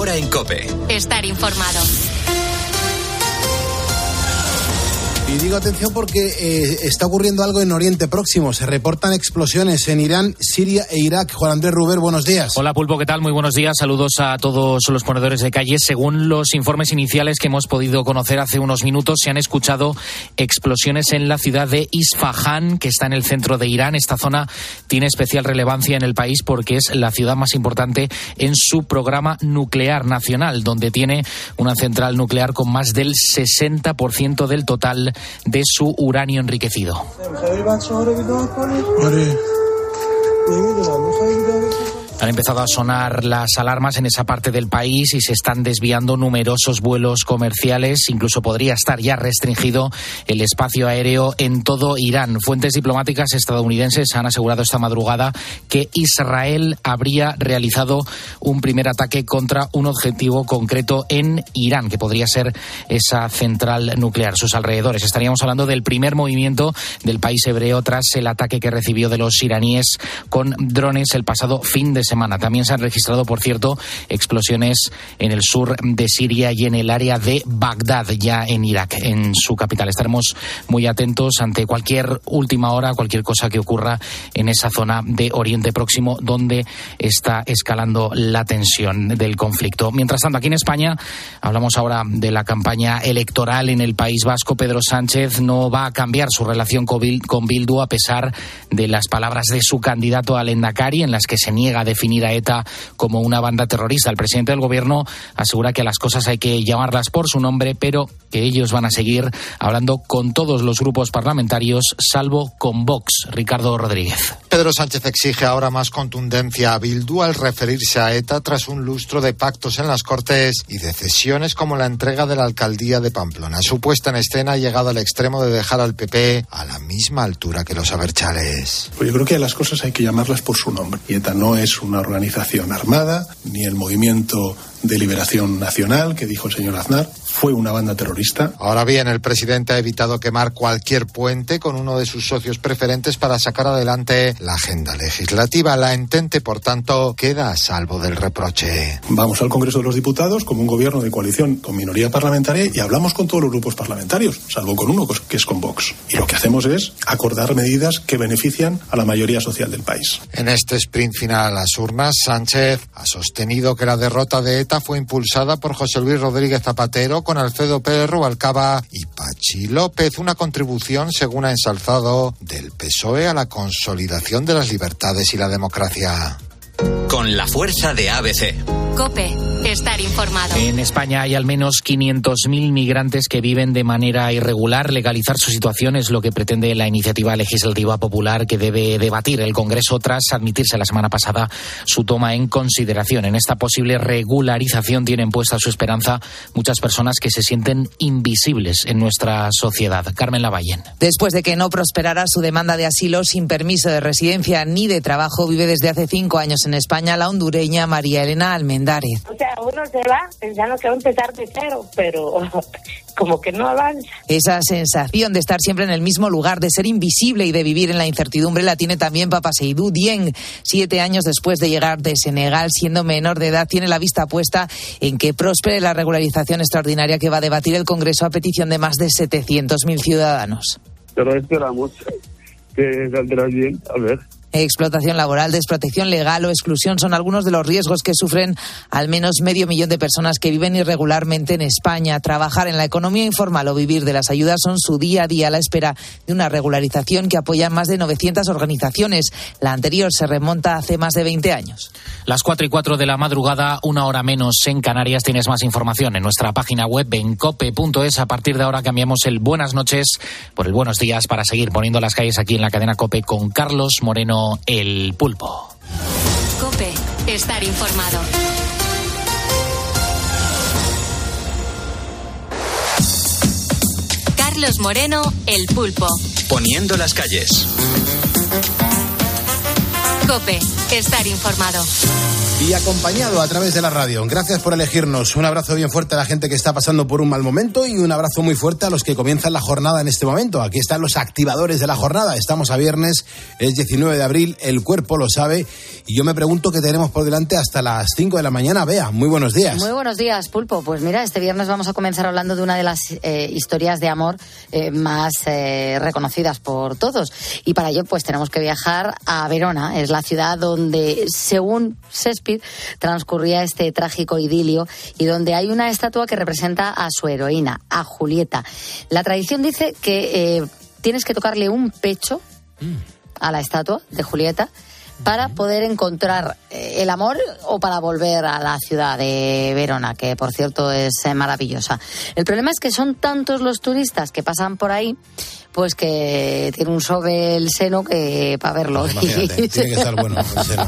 hora en COPE. Estar informado. Y digo atención porque está ocurriendo algo en Oriente Próximo. Se reportan explosiones en Irán, Siria e Irak. Juan Andrés Ruber, buenos días. Hola Pulpo, ¿qué tal? Muy buenos días. Saludos a todos los ponedores de calle. Según los informes iniciales que hemos podido conocer hace unos minutos, se han escuchado explosiones en la ciudad de Isfahán, que está en el centro de Irán. Esta zona tiene especial relevancia en el país porque es la ciudad más importante en su programa nuclear nacional, donde tiene una central nuclear con más del 60% del total de su uranio enriquecido. Han empezado a sonar las alarmas en esa parte del país y se están desviando numerosos vuelos comerciales. Incluso podría estar ya restringido el espacio aéreo en todo Irán. Fuentes diplomáticas estadounidenses han asegurado esta madrugada que Israel habría realizado un primer ataque contra un objetivo concreto en Irán, que podría ser esa central nuclear, sus alrededores. Estaríamos hablando del primer movimiento del país hebreo tras el ataque que recibió de los iraníes con drones el pasado fin de semana. También se han registrado, por cierto, explosiones en el sur de Siria y en el área de Bagdad, ya en Irak, en su capital. Estaremos muy atentos ante cualquier última hora, cualquier cosa que ocurra en esa zona de Oriente Próximo, donde está escalando la tensión del conflicto. Mientras tanto, aquí en España, hablamos ahora de la campaña electoral en el País Vasco. Pedro Sánchez no va a cambiar su relación con Bildu a pesar de las palabras de su candidato al Endacari, en las que se niega a definir a ETA como una banda terrorista. El presidente del gobierno asegura que las cosas hay que llamarlas por su nombre, pero que ellos van a seguir hablando con todos los grupos parlamentarios, salvo con Vox. Ricardo Rodríguez. Pedro Sánchez exige ahora más contundencia a Bildu al referirse a ETA tras un lustro de pactos en las Cortes y de cesiones como la entrega de la alcaldía de Pamplona. Su puesta en escena ha llegado al extremo de dejar al PP a la misma altura que los abertzales. Pues yo creo que a las cosas hay que llamarlas por su nombre. Y ETA no es una organización armada, ni el Movimiento de Liberación Nacional, que dijo el señor Aznar, fue una banda terrorista. Ahora bien, el presidente ha evitado quemar cualquier puente con uno de sus socios preferentes para sacar adelante la agenda legislativa. La Entente, por tanto, queda a salvo del reproche. Vamos al Congreso de los Diputados como un gobierno de coalición con minoría parlamentaria y hablamos con todos los grupos parlamentarios, salvo con uno, que es con Vox. Y lo que hacemos es acordar medidas que benefician a la mayoría social del país. En este sprint final a las urnas, Sánchez ha sostenido que la derrota de ETA fue impulsada por José Luis Rodríguez Zapatero, con Alfredo Pérez Rubalcaba y Pachi López, una contribución, según ha ensalzado, del PSOE a la consolidación de las libertades y la democracia. Con la fuerza de ABC. COPE. Estar informado. En España hay al menos 500.000 migrantes que viven de manera irregular. Legalizar su situación es lo que pretende la iniciativa legislativa popular que debe debatir el Congreso tras admitirse la semana pasada su toma en consideración. En esta posible regularización tienen puesta su esperanza muchas personas que se sienten invisibles en nuestra sociedad. Carmen Lavallén. Después de que no prosperara su demanda de asilo sin permiso de residencia ni de trabajo, vive desde hace 5 años en España la hondureña María Elena Almendares. O sea, uno se va pensando que va a empezar de cero, pero como que no avanza. Esa sensación de estar siempre en el mismo lugar, de ser invisible y de vivir en la incertidumbre la tiene también Papa Seydou Dieng. 7 años después de llegar de Senegal, siendo menor de edad, tiene la vista puesta en que prospere la regularización extraordinaria que va a debatir el Congreso a petición de más de 700.000 ciudadanos. Pero esperamos que saldrá bien, a ver. Explotación laboral, desprotección legal o exclusión son algunos de los riesgos que sufren al menos 500.000 de personas que viven irregularmente en España. Trabajar en la economía informal o vivir de las ayudas son su día a día a la espera de una regularización que apoyan más de 900 organizaciones. La anterior se remonta hace más de 20 años. Las 4:04 de la madrugada, 1 hora menos en Canarias. Tienes más información en nuestra página web en cope.es. A partir de ahora cambiamos el buenas noches por el buenos días para seguir poniendo las calles aquí en la cadena COPE con Carlos Moreno, el Pulpo. COPE. Estar informado. Carlos Moreno, el Pulpo. Poniendo las calles. COPE. Estar informado. y acompañado a través de la radio. Gracias por elegirnos. Un abrazo bien fuerte a la gente que está pasando por un mal momento y un abrazo muy fuerte a los que comienzan la jornada en este momento. Aquí están los activadores de la jornada. Estamos a viernes, es 19 de abril, el cuerpo lo sabe y yo me pregunto qué tenemos por delante hasta las 5 de la mañana. Bea, muy buenos días. Muy buenos días, Pulpo. Pues mira, este viernes vamos a comenzar hablando de una de las historias de amor más reconocidas por todos. Y para ello pues tenemos que viajar a Verona. Es la ciudad donde, según Shakespeare, transcurría este trágico idilio y donde hay una estatua que representa a su heroína, a Julieta. La tradición dice que tienes que tocarle un pecho a la estatua de Julieta para poder encontrar el amor o para volver a la ciudad de Verona, que por cierto es maravillosa. El problema es que son tantos los turistas que pasan por ahí, pues que tiene un sobre el seno que para verlo. Pues imagínate, tiene que estar bueno el seno.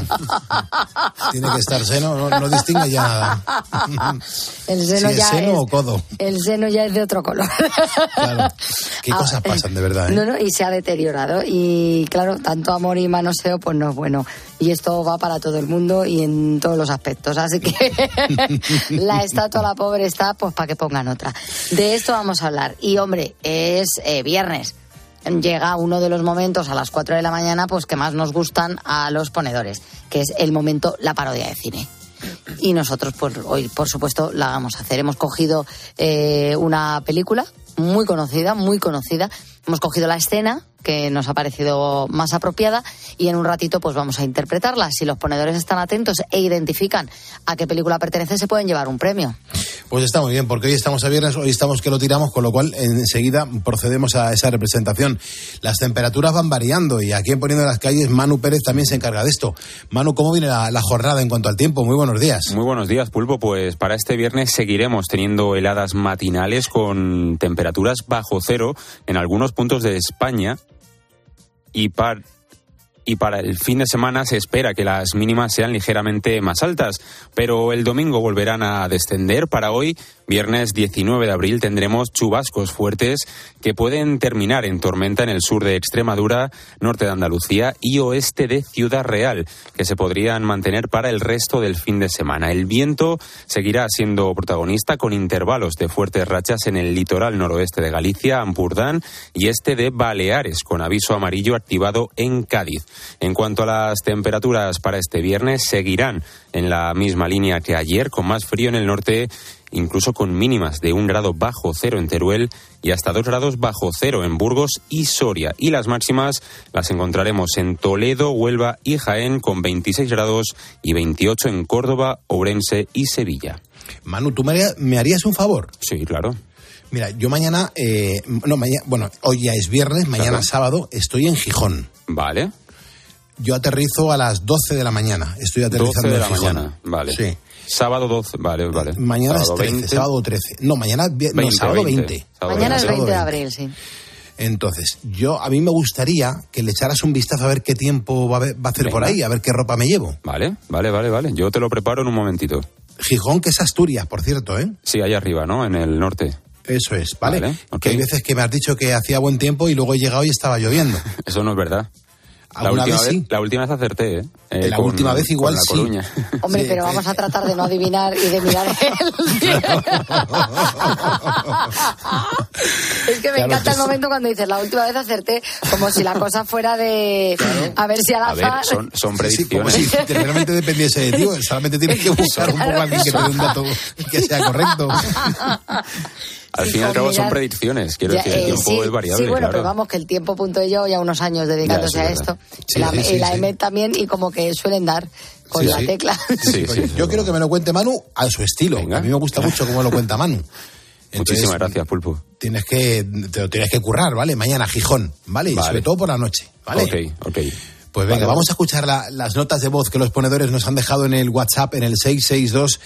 Tiene que estar seno, no distingue ya nada. El seno si ya es seno es, o codo. El seno ya es de otro color. Claro. Qué cosas pasan, de verdad, ¿eh? No, y se ha deteriorado. Y claro, tanto amor y manoseo, pues no es bueno. Y esto va para todo el mundo y en todos los aspectos. Así que la estatua, la pobre está, pues para que pongan otra. De esto vamos a hablar. Y hombre, es viernes. Llega uno de los momentos a las 4 de la mañana pues que más nos gustan a los ponedores, que es el momento, la parodia de cine. Y nosotros pues hoy, por supuesto, la vamos a hacer. Hemos cogido una película muy conocida. Hemos cogido la escena que nos ha parecido más apropiada y en un ratito pues vamos a interpretarla. Si los ponedores están atentos e identifican a qué película pertenece, se pueden llevar un premio. Pues está muy bien, porque hoy estamos a viernes, hoy estamos que lo tiramos, con lo cual enseguida procedemos a esa representación. Las temperaturas van variando y aquí en Poniendo las Calles Manu Pérez también se encarga de esto. Manu, ¿cómo viene la jornada en cuanto al tiempo? Muy buenos días. Muy buenos días, Pulpo. Pues para este viernes seguiremos teniendo heladas matinales con temperaturas bajo cero en algunos puntos de España y para el fin de semana se espera que las mínimas sean ligeramente más altas, pero el domingo volverán a descender. Para hoy, viernes 19 de abril, tendremos chubascos fuertes que pueden terminar en tormenta en el sur de Extremadura, norte de Andalucía y oeste de Ciudad Real, que se podrían mantener para el resto del fin de semana. El viento seguirá siendo protagonista con intervalos de fuertes rachas en el litoral noroeste de Galicia, Ampurdán y este de Baleares, con aviso amarillo activado en Cádiz. En cuanto a las temperaturas para este viernes, seguirán en la misma línea que ayer, con más frío en el norte, incluso con mínimas de 1 grado bajo cero en Teruel y hasta 2 grados bajo cero en Burgos y Soria. Y las máximas las encontraremos en Toledo, Huelva y Jaén, con 26 grados y 28 en Córdoba, Ourense y Sevilla. Manu, ¿tú me harías un favor? Sí, claro. Mira, yo mañana, hoy ya es viernes, mañana claro. Sábado, estoy en Gijón. Vale. Yo aterrizo a las 12 de la mañana. Estoy aterrizando 12 de en la Gijón. Mañana, vale. Sí. Sábado 12, vale. Mañana sábado es 13, 20. sábado 13. No, mañana sábado 20. Mañana es 20 de abril, sí. Entonces, a mí me gustaría que le echaras un vistazo a ver qué tiempo va a hacer por ahí, a ver qué ropa me llevo. Vale. Yo te lo preparo en un momentito. Gijón, que es Asturias, por cierto, ¿eh? Sí, allá arriba, ¿no? En el norte. Eso es, ¿vale? Okay. Que hay veces que me has dicho que hacía buen tiempo y luego he llegado y estaba lloviendo. Eso no es verdad. La última vez acerté, ¿eh? La última vez igual con la sí. Coruña. Hombre, pero vamos a tratar de no adivinar y de mirar el cielo. Es que me encanta el momento cuando dices la última vez acerté, como si la cosa fuera de a ver si al azar. Son predicciones. Sí, como si realmente dependiese de ti. Solamente tienes que buscar un poco a alguien que te dé un dato que sea correcto. Al fin y al cabo son predicciones, quiero decir, el tiempo es variable. Sí, bueno, claro. pero vamos, que el tiempo punto y yo ya unos años dedicándose a esto. Sí, la EMET también, y como que suelen dar con la tecla. Sí, yo quiero que me lo cuente Manu a su estilo. Venga. A mí me gusta mucho cómo lo cuenta Manu. Entonces, muchísimas gracias, Pulpo. Te lo tienes que currar, ¿vale? Mañana, Gijón, ¿vale? Y sobre todo por la noche, ¿vale? Ok. Pues venga, vamos a escuchar las notas de voz que los ponedores nos han dejado en el WhatsApp, en el 662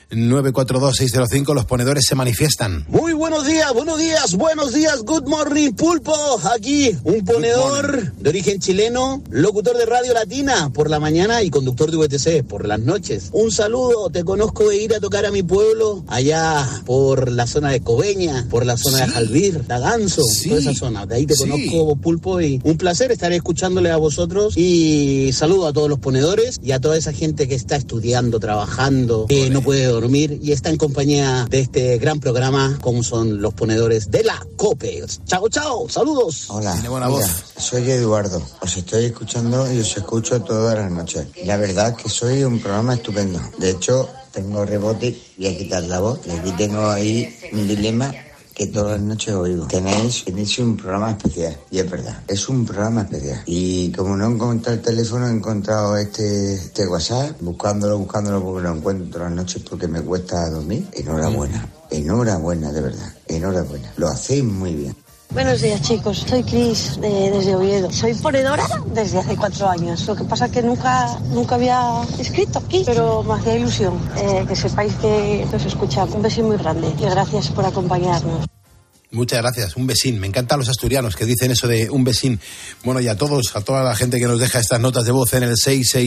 608-942-605. Los ponedores se manifiestan. Muy buenos días, good morning, pulpo. Aquí un ponedor de origen chileno, locutor de Radio Latina por la mañana y conductor de VTC por las noches. Un saludo, te conozco de ir a tocar a mi pueblo, allá por la zona de Coveña, por la zona de Jalbir, Daganzo, toda esa zona. De ahí te conozco, pulpo, y un placer estar escuchándole a vosotros. Y saludo a todos los ponedores y a toda esa gente que está estudiando, trabajando, que no puede dormir y está en compañía de este gran programa como son los ponedores de la COPE. Chao, chao, saludos. Hola, mira, soy Eduardo, os estoy escuchando y os escucho todas las noches. La verdad que soy un programa estupendo. De hecho, tengo rebote, voy a quitar la voz y aquí tengo ahí un dilema que todas las noches oigo. Tenéis un programa especial, y es verdad, es un programa especial. Y como no he encontrado el teléfono, he encontrado este WhatsApp, buscándolo porque lo encuentro todas las noches porque me cuesta dormir. Enhorabuena, de verdad, enhorabuena. Lo hacéis muy bien. Buenos días, chicos. Soy Cris desde Oviedo. Soy ponedora desde hace 4 años. Lo que pasa es que nunca había escrito aquí, pero me hacía ilusión que sepáis que os escucha. Un beso muy grande y gracias por acompañarnos. Muchas gracias, un besín. Me encantan los asturianos que dicen eso de un besín. Bueno, y a toda la gente que nos deja estas notas de voz en el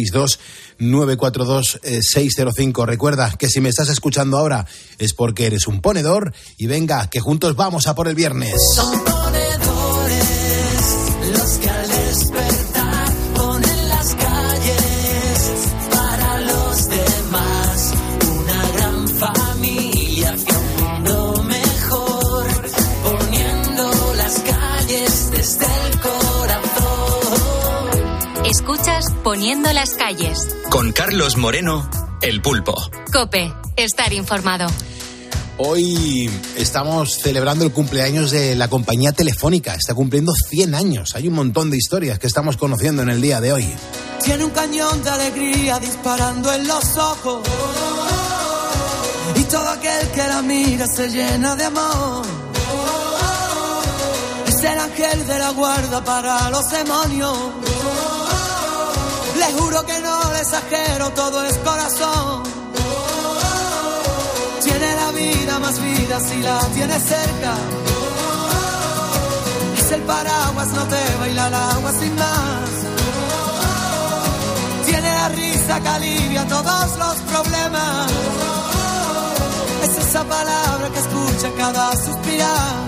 662-942-605. Recuerda que si me estás escuchando ahora es porque eres un ponedor y venga, que juntos vamos a por el viernes. Son ponedores los que al despertar ponen las calles para los demás. Una gran familia hacia un mundo mejor, poniendo las calles desde el corazón. Escuchas Poniendo las calles. Con Carlos Moreno, el pulpo. COPE, estar informado. Hoy estamos celebrando el cumpleaños de la compañía Telefónica. Está cumpliendo 100 años. Hay un montón de historias que estamos conociendo en el día de hoy. Tiene un cañón de alegría disparando en los ojos, y todo aquel que la mira se llena de amor. Es el ángel de la guarda para los demonios. Le juro que no le exagero, todo es corazón. Tiene la vida más vida si la tienes cerca. Es el paraguas, no te baila el agua sin más. Tiene la risa que alivia todos los problemas. Es esa palabra que escucha cada suspirar.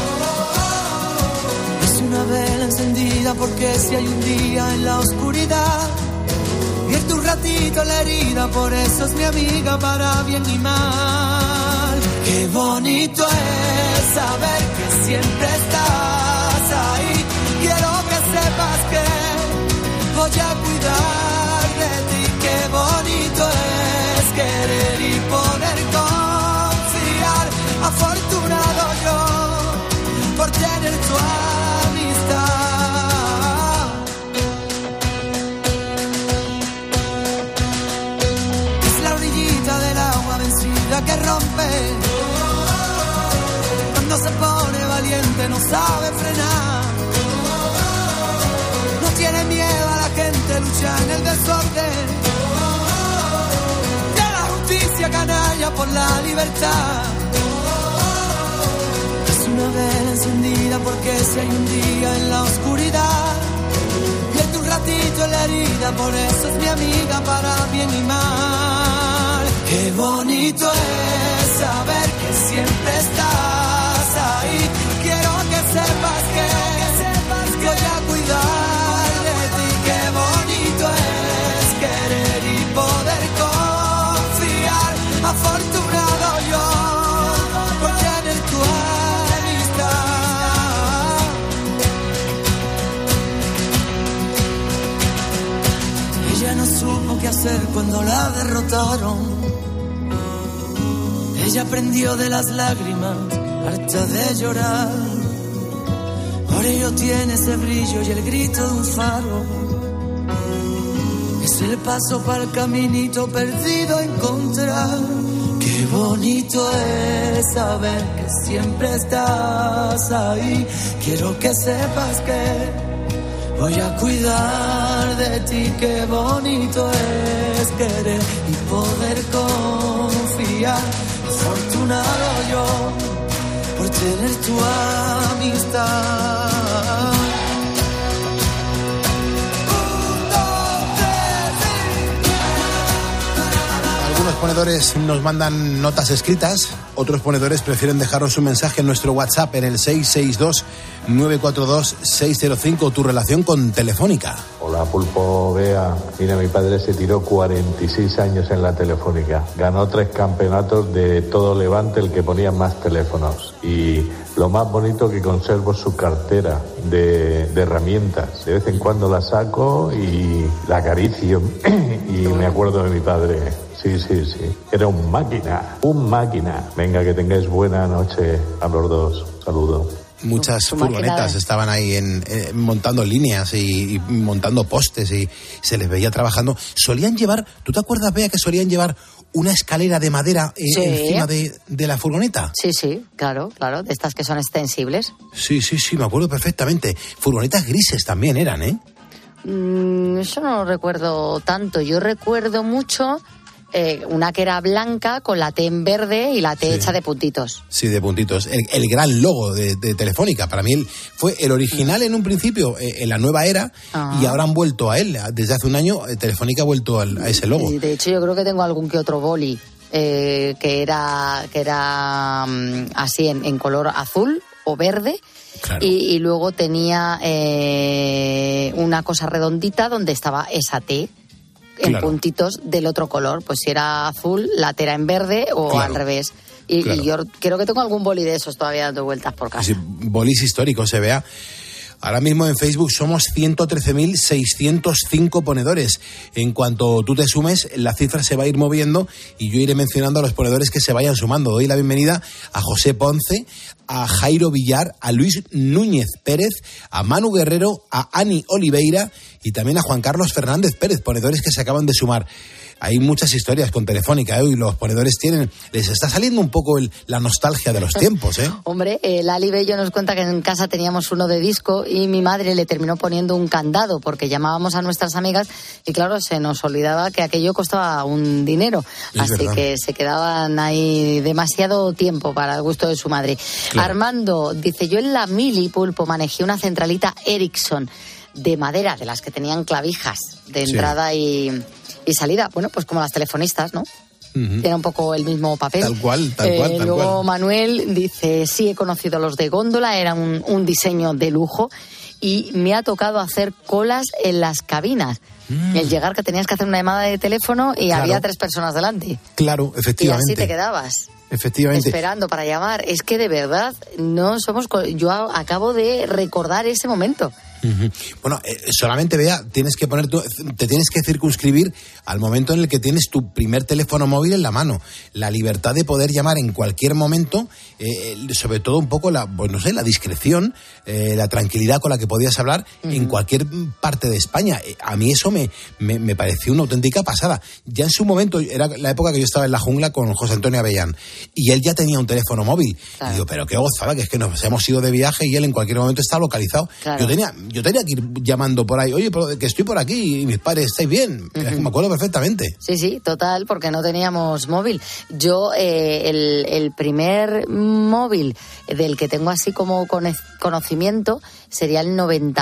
Es una vela encendida porque si hay un día en la oscuridad, vierte un ratito la herida, por eso es mi amiga para bien y mal. Qué bonito es saber que siempre estás ahí. Quiero que sepas que voy a cuidar de ti. Qué bonito es querer y poder confiar. Afortunado yo por tener tu amistad. Es la orillita del agua vencida que rompe. Cuando se pone valiente no sabe frenar. No tiene miedo a la gente, lucha en el desorden. De la justicia canalla por la libertad. Es una vela encendida porque si hay un día en la oscuridad, vierte un ratito en la herida, por eso es mi amiga para bien y mal. Qué bonito es saber que siempre estás ahí. Quiero que sepas que voy a cuidar de ti. Qué bonito es querer y poder confiar. Afortunado yo por tener tu amistad. Ella no supo qué hacer cuando la derrotaron. Ella aprendió de las lágrimas, harta de llorar. Por ello tiene ese brillo y el grito de un faro. Es el paso para el caminito perdido a encontrar. Qué bonito es saber que siempre estás ahí. Quiero que sepas que voy a cuidar de ti. Qué bonito es querer y poder confiar. día. Afortunado yo por tener tu amistad. Algunos ponedores nos mandan notas escritas, otros ponedores prefieren dejarnos un mensaje en nuestro WhatsApp en el 662-942-605, tu relación con Telefónica. Hola, Pulpo, Bea. Mira, mi padre se tiró 46 años en la Telefónica. Ganó 3 campeonatos de todo Levante, el que ponía más teléfonos. Y lo más bonito que conservo es su cartera de herramientas. De vez en cuando la saco y la acaricio y me acuerdo de mi padre. Sí. Era un máquina. Venga, que tengáis buena noche a los dos. Saludos. Muchas furgonetas estaban ahí montando líneas y montando postes y se les veía trabajando. Solían llevar, ¿tú te acuerdas, Bea, que solían llevar una escalera de madera encima de la furgoneta? Sí, claro, de estas que son extensibles. Sí, me acuerdo perfectamente. Furgonetas grises también eran, ¿eh? Eso no lo recuerdo tanto. Yo recuerdo mucho una que era blanca con la T en verde y la T hecha de puntitos. Sí, de puntitos. El gran logo de Telefónica. Para mí fue el original en un principio, en la nueva era, y ahora han vuelto a él. Desde hace un año Telefónica ha vuelto a ese logo. Y de hecho yo creo que tengo algún que otro boli que era así en color azul o verde. Claro. Y luego tenía una cosa redondita donde estaba esa T en puntitos del otro color, pues si era azul, la T era en verde o al revés. Y yo creo que tengo algún boli de esos todavía dando vueltas por casa. Sí, bolis históricos, se vea. Ahora mismo en Facebook somos 113.605 ponedores. En cuanto tú te sumes, la cifra se va a ir moviendo y yo iré mencionando a los ponedores que se vayan sumando. Doy la bienvenida a José Ponce, a Jairo Villar, a Luis Núñez Pérez, a Manu Guerrero, a Ani Oliveira y también a Juan Carlos Fernández Pérez, ponedores que se acaban de sumar. Hay muchas historias con Telefónica, y los ponedores les está saliendo un poco la nostalgia de los tiempos, ¿eh? Hombre, Lali Bello nos cuenta que en casa teníamos uno de disco y mi madre le terminó poniendo un candado porque llamábamos a nuestras amigas y claro, se nos olvidaba que aquello costaba un dinero. Así que se quedaban ahí demasiado tiempo para el gusto de su madre. Claro. Armando dice, yo en la Mili, Pulpo, manejé una centralita Ericsson de madera, de las que tenían clavijas de entrada y salida, bueno, pues como las telefonistas, ¿no? Era un poco el mismo papel. Tal cual. Luego Manuel dice, sí, he conocido los de góndola, era un diseño de lujo y me ha tocado hacer colas en las cabinas. El llegar que tenías que hacer una llamada de teléfono y había 3 personas delante. Claro, efectivamente. Y así te quedabas. Efectivamente. Esperando para llamar. Es que de verdad no somos... Yo acabo de recordar ese momento. Bueno, solamente Bea, te tienes que circunscribir al momento en el que tienes tu primer teléfono móvil en la mano. La libertad de poder llamar en cualquier momento, sobre todo un poco la discreción, la tranquilidad con la que podías hablar en cualquier parte de España. A mí eso me pareció una auténtica pasada. Ya en su momento, era la época que yo estaba en la jungla con José Antonio Avellán, y él ya tenía un teléfono móvil. Claro. Y digo, pero qué gozada, que es que nos hemos ido de viaje y él en cualquier momento está localizado. Claro. Yo tenía que ir llamando por ahí, oye, que estoy por aquí y mis padres, ¿estáis bien? Me acuerdo perfectamente. Sí, total, porque no teníamos móvil. Yo, el primer móvil del que tengo así como conocimiento sería el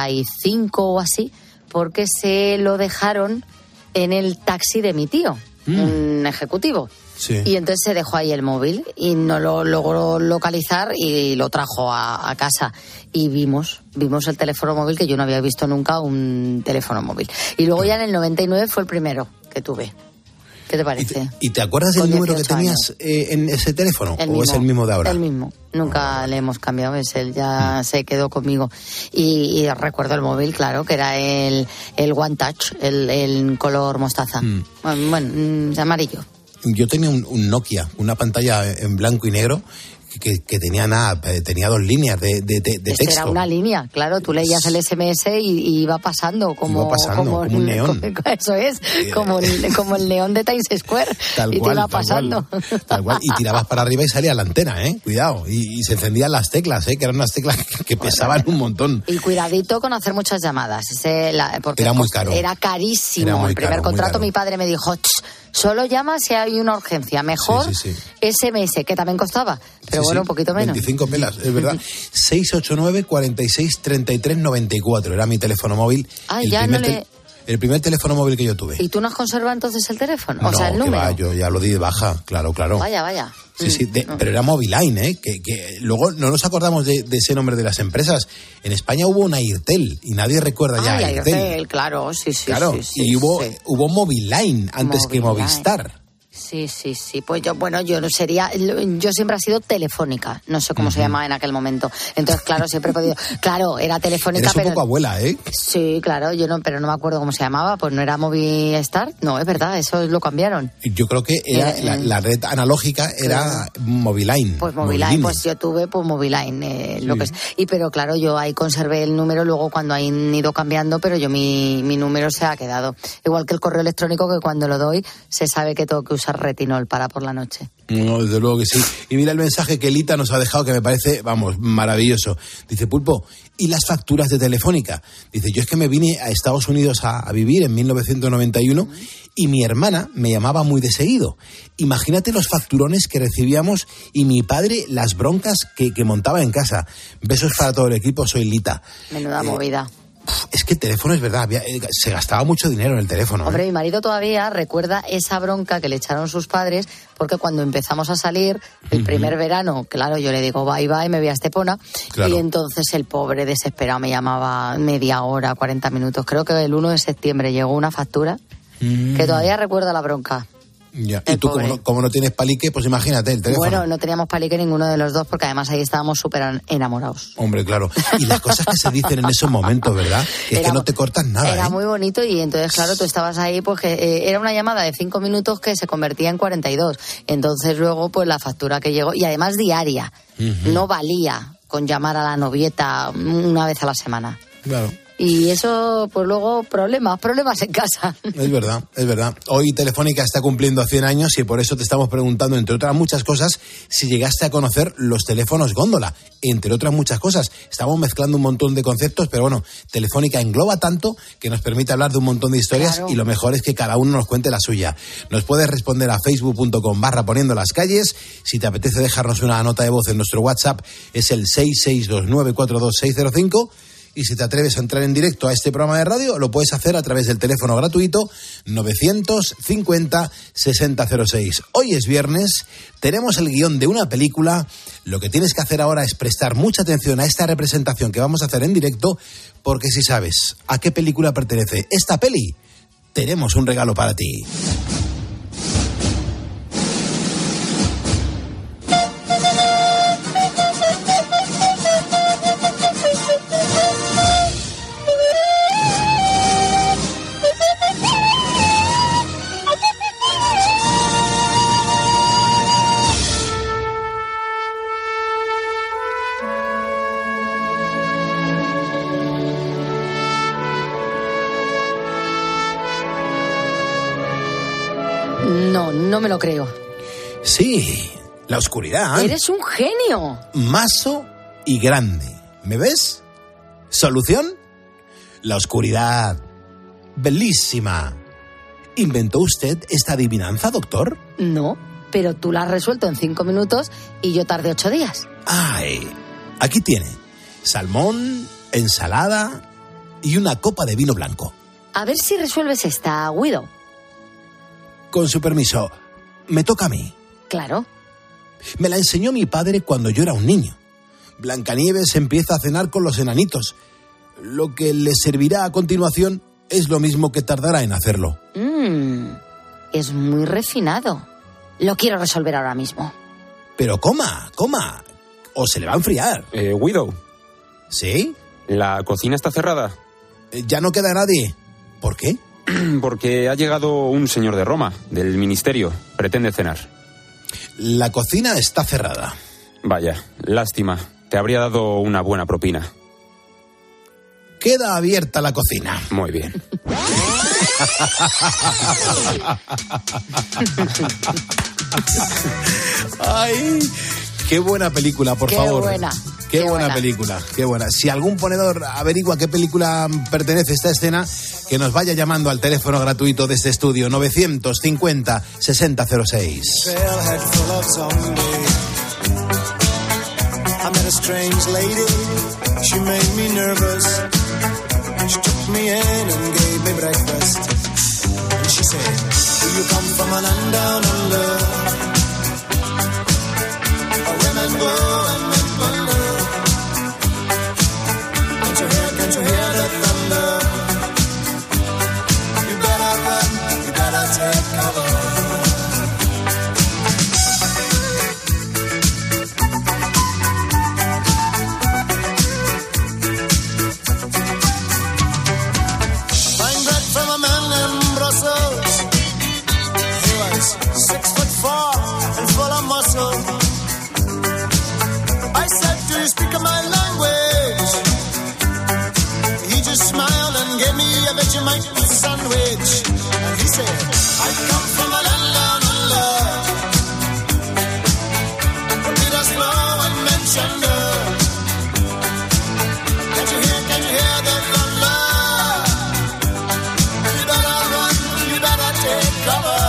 95 o así, porque se lo dejaron en el taxi de mi tío, un ejecutivo. Sí. Y entonces se dejó ahí el móvil y no lo logró localizar y lo trajo a casa. Y vimos el teléfono móvil, que yo no había visto nunca un teléfono móvil. Y luego ya en el 99 fue el primero que tuve. ¿Qué te parece? ¿Y te acuerdas del número que tenías en ese teléfono? ¿O es el mismo de ahora? El mismo. Nunca le hemos cambiado. Él ya se quedó conmigo. Y recuerdo el móvil, claro, que era el One Touch, el color mostaza. Bueno, amarillo. Yo tenía un Nokia, una pantalla en blanco y negro que tenía 2 líneas de texto. Era una línea, claro, tú leías el SMS y iba pasando como un neón. Eso es, como el neón de Times Square. Tal cual, te iba pasando. Tal cual, y tirabas para arriba y salía la antena, cuidado, y se encendían las teclas, que eran unas teclas que pesaban un montón. Y cuidadito con hacer muchas llamadas, porque era muy caro. Era carísimo. El primer contrato mi padre me dijo, Solo llama si hay una urgencia. Mejor SMS, que también costaba, pero un poquito menos. 25 pelas, es verdad. 689 46 33 94 era mi teléfono móvil. El primer teléfono móvil que yo tuve. ¿Y tú no has conservado entonces el teléfono? No, o sea, el número. Va, yo ya lo di de baja, claro. Vaya. Sí, pero era Moviline, que luego no nos acordamos de ese nombre de las empresas. En España hubo una Airtel y nadie recuerda ya Airtel, claro, sí. Claro, y hubo Moviline antes que Movistar. Sí. Pues yo siempre he sido Telefónica. No sé cómo se llamaba en aquel momento. Entonces, claro, siempre he podido. Claro, era Telefónica, Eres un poco abuela, ¿eh? Sí, claro, pero no me acuerdo cómo se llamaba. Pues no era Movistar. No, es verdad, eso lo cambiaron. Yo creo que era la red analógica era Moviline. Pues Moviline, pues yo tuve Moviline, lo que es. Pero claro, yo ahí conservé el número, luego cuando han ido cambiando, pero yo mi número se ha quedado. Igual que el correo electrónico, que cuando lo doy se sabe que tengo que usar retinol para por la noche. No, desde luego que sí. Y mira el mensaje que Elita nos ha dejado, que me parece, maravilloso. Dice, Pulpo, ¿y las facturas de Telefónica? Dice, yo es que me vine a Estados Unidos a vivir en 1991 y mi hermana me llamaba muy de seguido. Imagínate los facturones que recibíamos y mi padre las broncas que montaba en casa. Besos para todo el equipo, soy Lita. Menuda movida. Es que el teléfono, es verdad, se gastaba mucho dinero en el teléfono. Hombre, mi marido todavía recuerda esa bronca que le echaron sus padres, porque cuando empezamos a salir, el primer verano, claro, yo le digo bye, me voy a Estepona, y entonces el pobre desesperado me llamaba media hora, 40 minutos. Creo que el 1 de septiembre llegó una factura que todavía recuerda la bronca. Ya. Y tú, como no tienes palique, pues imagínate el teléfono. Bueno, no teníamos palique ninguno de los dos, porque además ahí estábamos súper enamorados. Hombre, claro. Y las cosas que se dicen en esos momentos, ¿verdad? Es que no te cortas nada. Era muy bonito, y entonces, claro, tú estabas ahí, pues que era una llamada de 5 minutos que se convertía en 42. Entonces luego, pues la factura que llegó, y además diaria, no valía con llamar a la novieta una vez a la semana. Claro. Y eso, pues luego, problemas en casa. Es verdad. Hoy Telefónica está cumpliendo 100 años y por eso te estamos preguntando, entre otras muchas cosas, si llegaste a conocer los teléfonos góndola. Entre otras muchas cosas. Estamos mezclando un montón de conceptos, pero bueno, Telefónica engloba tanto que nos permite hablar de un montón de historias, y lo mejor es que cada uno nos cuente la suya. Nos puedes responder a facebook.com/poniendo las calles. Si te apetece dejarnos una nota de voz en nuestro WhatsApp, es el 662942605. Y si te atreves a entrar en directo a este programa de radio, lo puedes hacer a través del teléfono gratuito 950-6006. Hoy es viernes, tenemos el guión de una película. Lo que tienes que hacer ahora es prestar mucha atención a esta representación que vamos a hacer en directo, porque si sabes a qué película pertenece esta peli, tenemos un regalo para ti. No me lo creo. Sí, la oscuridad. ¡Eres un genio! Maso y grande. ¿Me ves? ¿Solución? La oscuridad. Bellísima. ¿Inventó usted esta adivinanza, doctor? No, pero tú la has resuelto en 5 minutos y yo tardé 8 días. ¡Ay! Aquí tiene. Salmón, ensalada y una copa de vino blanco. A ver si resuelves esta, Guido. Con su permiso, me toca a mí. Claro. Me la enseñó mi padre cuando yo era un niño. Blancanieves empieza a cenar con los enanitos. Lo que le servirá a continuación es lo mismo que tardará en hacerlo. Es muy refinado. Lo quiero resolver ahora mismo. Pero coma, o se le va a enfriar. Guido. ¿Sí? ¿La cocina está cerrada? Ya no queda nadie. ¿Por qué? Porque ha llegado un señor de Roma, del ministerio. Pretende cenar. La cocina está cerrada. Vaya, lástima. Te habría dado una buena propina. Queda abierta la cocina. Muy bien. Ay, qué buena película, por favor. Qué buena. Qué buena película, qué buena. Si algún ponedor averigua qué película pertenece esta escena, que nos vaya llamando al teléfono gratuito de este estudio, 950-6006. I met a strange lady, she made me nervous. She took me in and gave me breakfast. And she said, do you come from a land down under? Where women go and men wonder. Can't you hear the thunder? You better run, you better take cover. I said, do you speak my language? He just smiled and gave me a Vegemite sandwich. And he said, I come from a land down under. The Peter's flow and Manchester. Can't you hear the thunder? You better run, you better take cover.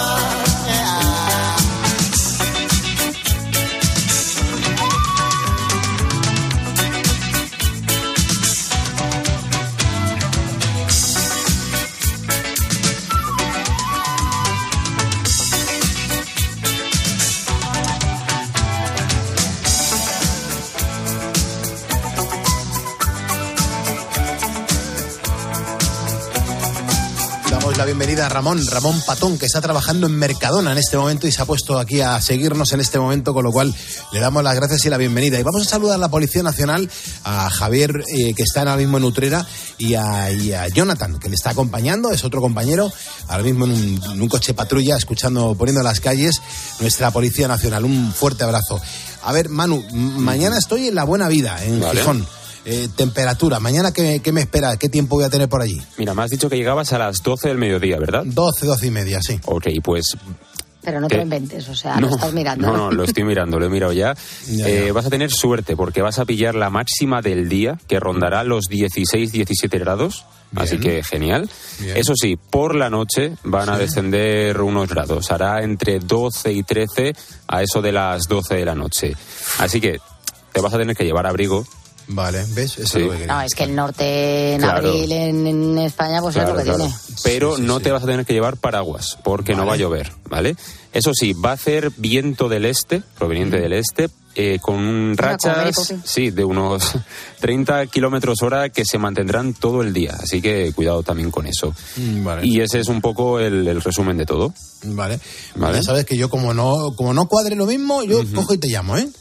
La bienvenida a Ramón Patón, que está trabajando en Mercadona en este momento y se ha puesto aquí a seguirnos en este momento, con lo cual le damos las gracias y la bienvenida. Y vamos a saludar a la Policía Nacional, a Javier, que está ahora mismo en Utrera, y a Jonathan, que le está acompañando, es otro compañero, ahora mismo en un coche patrulla, poniendo las calles nuestra Policía Nacional. Un fuerte abrazo. A ver, Manu, mañana estoy en La Buena Vida, en Gijón. Temperatura, mañana ¿qué me espera? ¿Qué tiempo voy a tener por allí? Mira, me has dicho que llegabas a las 12 del mediodía, ¿verdad? 12 y media, sí. Ok, pues... Pero no te lo inventes, o sea, lo estás mirando. No, lo estoy mirando, lo he mirado ya. Ya. Vas a tener suerte porque vas a pillar la máxima del día, que rondará los 16-17 grados. Bien. Así que genial. Bien. Eso sí, por la noche van a descender unos grados. Hará entre 12 y 13 a eso de las 12 de la noche. Así que te vas a tener que llevar abrigo. Vale, ¿ves? Eso sí. es lo que quería. No, es que el norte en abril en España pues es lo que tiene. Pero no te vas a tener que llevar paraguas porque no va a llover, ¿vale? Eso sí, va a hacer viento del este, proveniente del este, con rachas de unos 30 kilómetros hora que se mantendrán todo el día. Así que cuidado también con eso. Vale. Y ese es un poco el resumen de todo. Vale. Ya sabes que yo como no cuadre lo mismo, yo cojo y te llamo, ¿eh?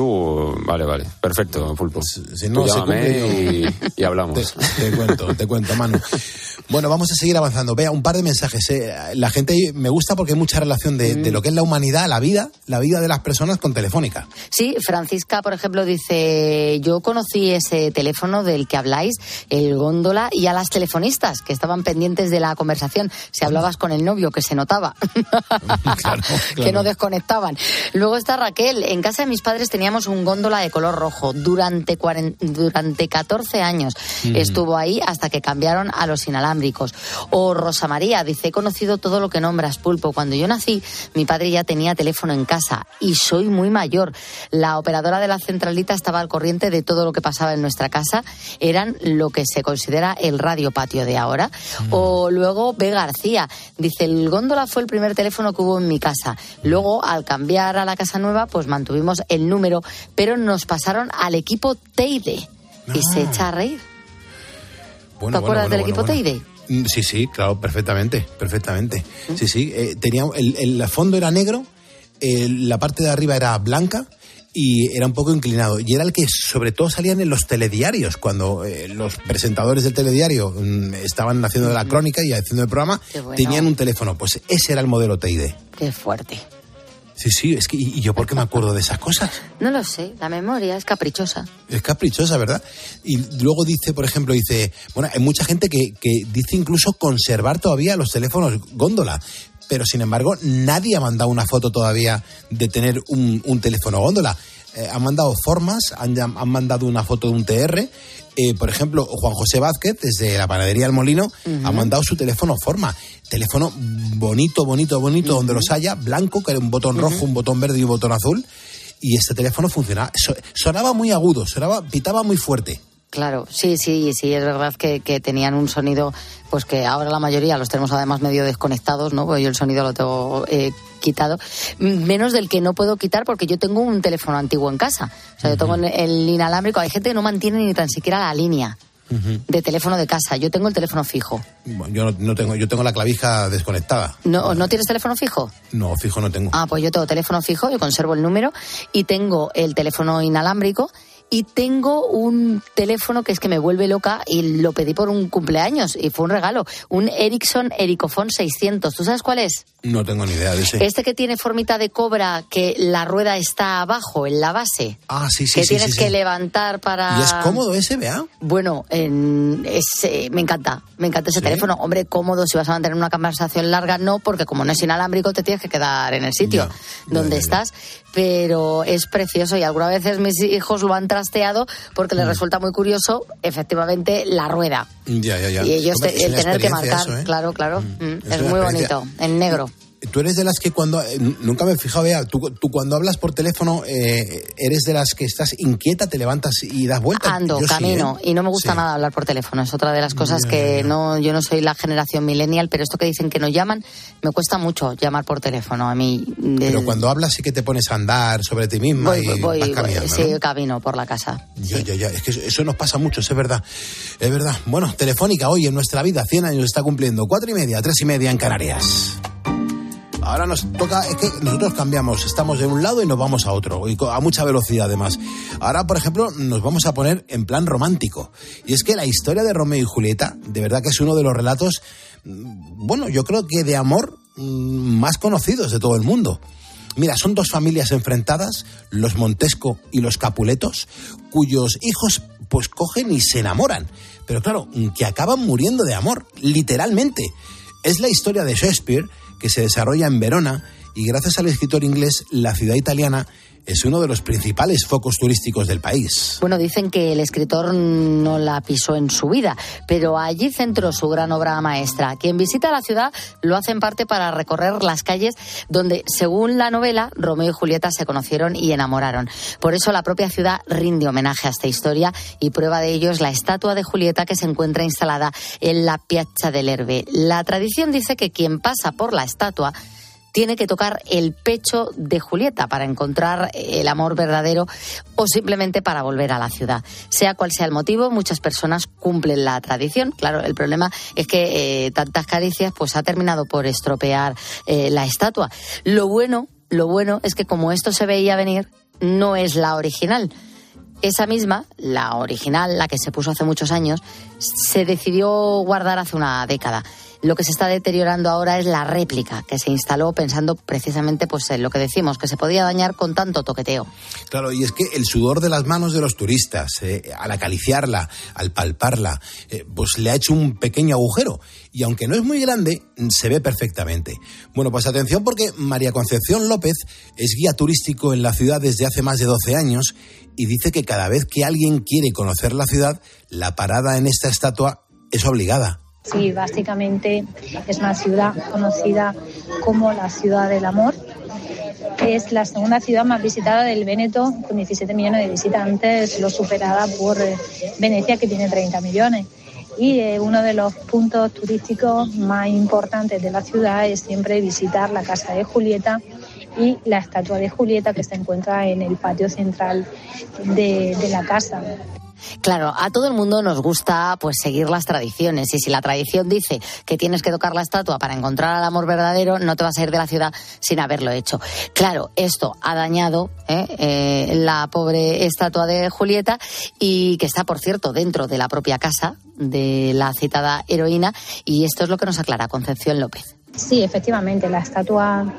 Vale, perfecto, Pulpo. Si no, llámame y hablamos. Te cuento, Manu. Bueno, vamos a seguir avanzando. Vea, un par de mensajes. La gente me gusta porque hay mucha relación de lo que es la humanidad, la vida de las personas con Telefónica. Sí, Francisca, por ejemplo, dice, yo conocí ese teléfono del que habláis, el góndola, y a las telefonistas que estaban pendientes de la conversación. Si hablabas con el novio, que se notaba. Claro. Que no desconectaban. Luego está Raquel. En casa de mis padres teníamos un góndola de color rojo. Durante 14 años estuvo ahí hasta que cambiaron a los inalámbricos. O Rosa María dice, he conocido todo lo que nombras, Pulpo. Cuando yo nací, mi padre ya tenía teléfono en casa y soy muy mayor. La operadora de la centralita estaba al corriente de todo lo que pasaba en nuestra casa. Eran lo que se considera el radio patio de ahora. O luego B. García dice, el góndola fue el primer teléfono que hubo en mi casa. Luego, al cambiar a la casa nueva, pues mantuvimos el número, pero nos pasaron al equipo Teide. Y se echa a reír. ¿Te acuerdas del equipo Teide? Sí, claro, perfectamente. Sí, tenía el fondo era negro, la parte de arriba era blanca y era un poco inclinado. Y era el que sobre todo salían en los telediarios, cuando los presentadores del telediario estaban haciendo la crónica y haciendo el programa, tenían un teléfono. Pues ese era el modelo Teide. Qué fuerte. Sí, es que ¿y yo por qué me acuerdo de esas cosas? No lo sé, la memoria es caprichosa. Es caprichosa, ¿verdad? Y luego dice, por ejemplo, bueno, hay mucha gente que dice incluso conservar todavía los teléfonos góndola, pero sin embargo nadie ha mandado una foto todavía de tener un teléfono góndola. han mandado formas, han mandado una foto de un TR. Por ejemplo, Juan José Vázquez, desde la panadería El Molino, ha mandado su teléfono forma. Teléfono bonito, donde los haya, blanco, que era un botón rojo, un botón verde y un botón azul. Y este teléfono funcionaba. Sonaba muy agudo, pitaba muy fuerte. Claro, sí, es verdad que tenían un sonido, pues que ahora la mayoría los tenemos además medio desconectados, ¿no? Pues yo el sonido lo tengo quitado, menos del que no puedo quitar porque yo tengo un teléfono antiguo en casa. O sea, yo tengo el inalámbrico, hay gente que no mantiene ni tan siquiera la línea de teléfono de casa. Yo tengo el teléfono fijo. Bueno, yo tengo la clavija desconectada. ¿No tienes teléfono fijo? No, fijo no tengo. Pues yo tengo teléfono fijo, yo conservo el número y tengo el teléfono inalámbrico. Y tengo un teléfono que es que me vuelve loca y lo pedí por un cumpleaños y fue un regalo. Un Ericsson Ericofon 600. ¿Tú sabes cuál es? No tengo ni idea de ese. Este que tiene formita de cobra, que la rueda está abajo, en la base. Sí. Que tienes que levantar para... ¿Y es cómodo ese, Bea? Bueno, me encanta ese teléfono. Hombre, cómodo si vas a mantener una conversación larga, no, porque como no es inalámbrico te tienes que quedar en el sitio donde estás. Pero es precioso y algunas veces mis hijos lo han trasteado porque les resulta muy curioso, efectivamente, la rueda. Ya. Y ellos el tener que marcar, eso, ¿eh? Claro. Es muy bonito, en negro. Tú eres de las que cuando... nunca me he fijado, Bea, tú cuando hablas por teléfono, eres de las que estás inquieta, te levantas y das vueltas. Ando, camino, y no me gusta nada hablar por teléfono. Es otra de las cosas que yo no soy la generación millennial, pero esto que dicen que no llaman, me cuesta mucho llamar por teléfono a mí. Pero cuando hablas sí que te pones a andar sobre ti misma voy, vas caminando, sí, ¿no? camino por la casa. Ya, es que eso nos pasa mucho, es verdad. Bueno, Telefónica hoy en nuestra vida, 100 años está cumpliendo, 4:30, 3:30 en Canarias. Ahora nos toca, es que nosotros cambiamos, estamos de un lado y nos vamos a otro, y a mucha velocidad además. Ahora, por ejemplo, nos vamos a poner en plan romántico. Y es que la historia de Romeo y Julieta, de verdad que es uno de los relatos, bueno, yo creo que de amor más conocidos de todo el mundo. Mira, son dos familias enfrentadas, los Montesco y los Capuletos, cuyos hijos pues cogen y se enamoran. Pero claro, que acaban muriendo de amor, literalmente. Es la historia de Shakespeare, que se desarrolla en Verona, y gracias al escritor inglés, la ciudad italiana es uno de los principales focos turísticos del país. Bueno, dicen que el escritor no la pisó en su vida, pero allí centró su gran obra maestra. Quien visita la ciudad lo hace en parte para recorrer las calles donde, según la novela, Romeo y Julieta se conocieron y enamoraron. Por eso la propia ciudad rinde homenaje a esta historia y prueba de ello es la estatua de Julieta que se encuentra instalada en la Piazza dell'Erbe. La tradición dice que quien pasa por la estatua tiene que tocar el pecho de Julieta para encontrar el amor verdadero o simplemente para volver a la ciudad. Sea cual sea el motivo, muchas personas cumplen la tradición. Claro, el problema es que tantas caricias pues ha terminado por estropear la estatua. Lo bueno es que como esto se veía venir, no es la original. Esa misma, la original, la que se puso hace muchos años, se decidió guardar hace una década. Lo que se está deteriorando ahora es la réplica, que se instaló pensando precisamente pues en lo que decimos, que se podía dañar con tanto toqueteo. Claro, y es que el sudor de las manos de los turistas, al acariciarla, al palparla, pues le ha hecho un pequeño agujero. Y aunque no es muy grande, se ve perfectamente. Bueno, pues atención porque María Concepción López es guía turístico en la ciudad desde hace más de 12 años y dice que cada vez que alguien quiere conocer la ciudad, la parada en esta estatua es obligada. Sí, básicamente es una ciudad conocida como la ciudad del amor. Es la segunda ciudad más visitada del Véneto, con 17 millones de visitantes, solo superada por Venecia, que tiene 30 millones. Y uno de los puntos turísticos más importantes de la ciudad es siempre visitar la casa de Julieta y la estatua de Julieta que se encuentra en el patio central de la casa. Claro, a todo el mundo nos gusta pues seguir las tradiciones y si la tradición dice que tienes que tocar la estatua para encontrar al amor verdadero, no te vas a ir de la ciudad sin haberlo hecho. Claro, esto ha dañado la pobre estatua de Julieta y que está, por cierto, dentro de la propia casa de la citada heroína y esto es lo que nos aclara Concepción López. Sí, efectivamente, la estatua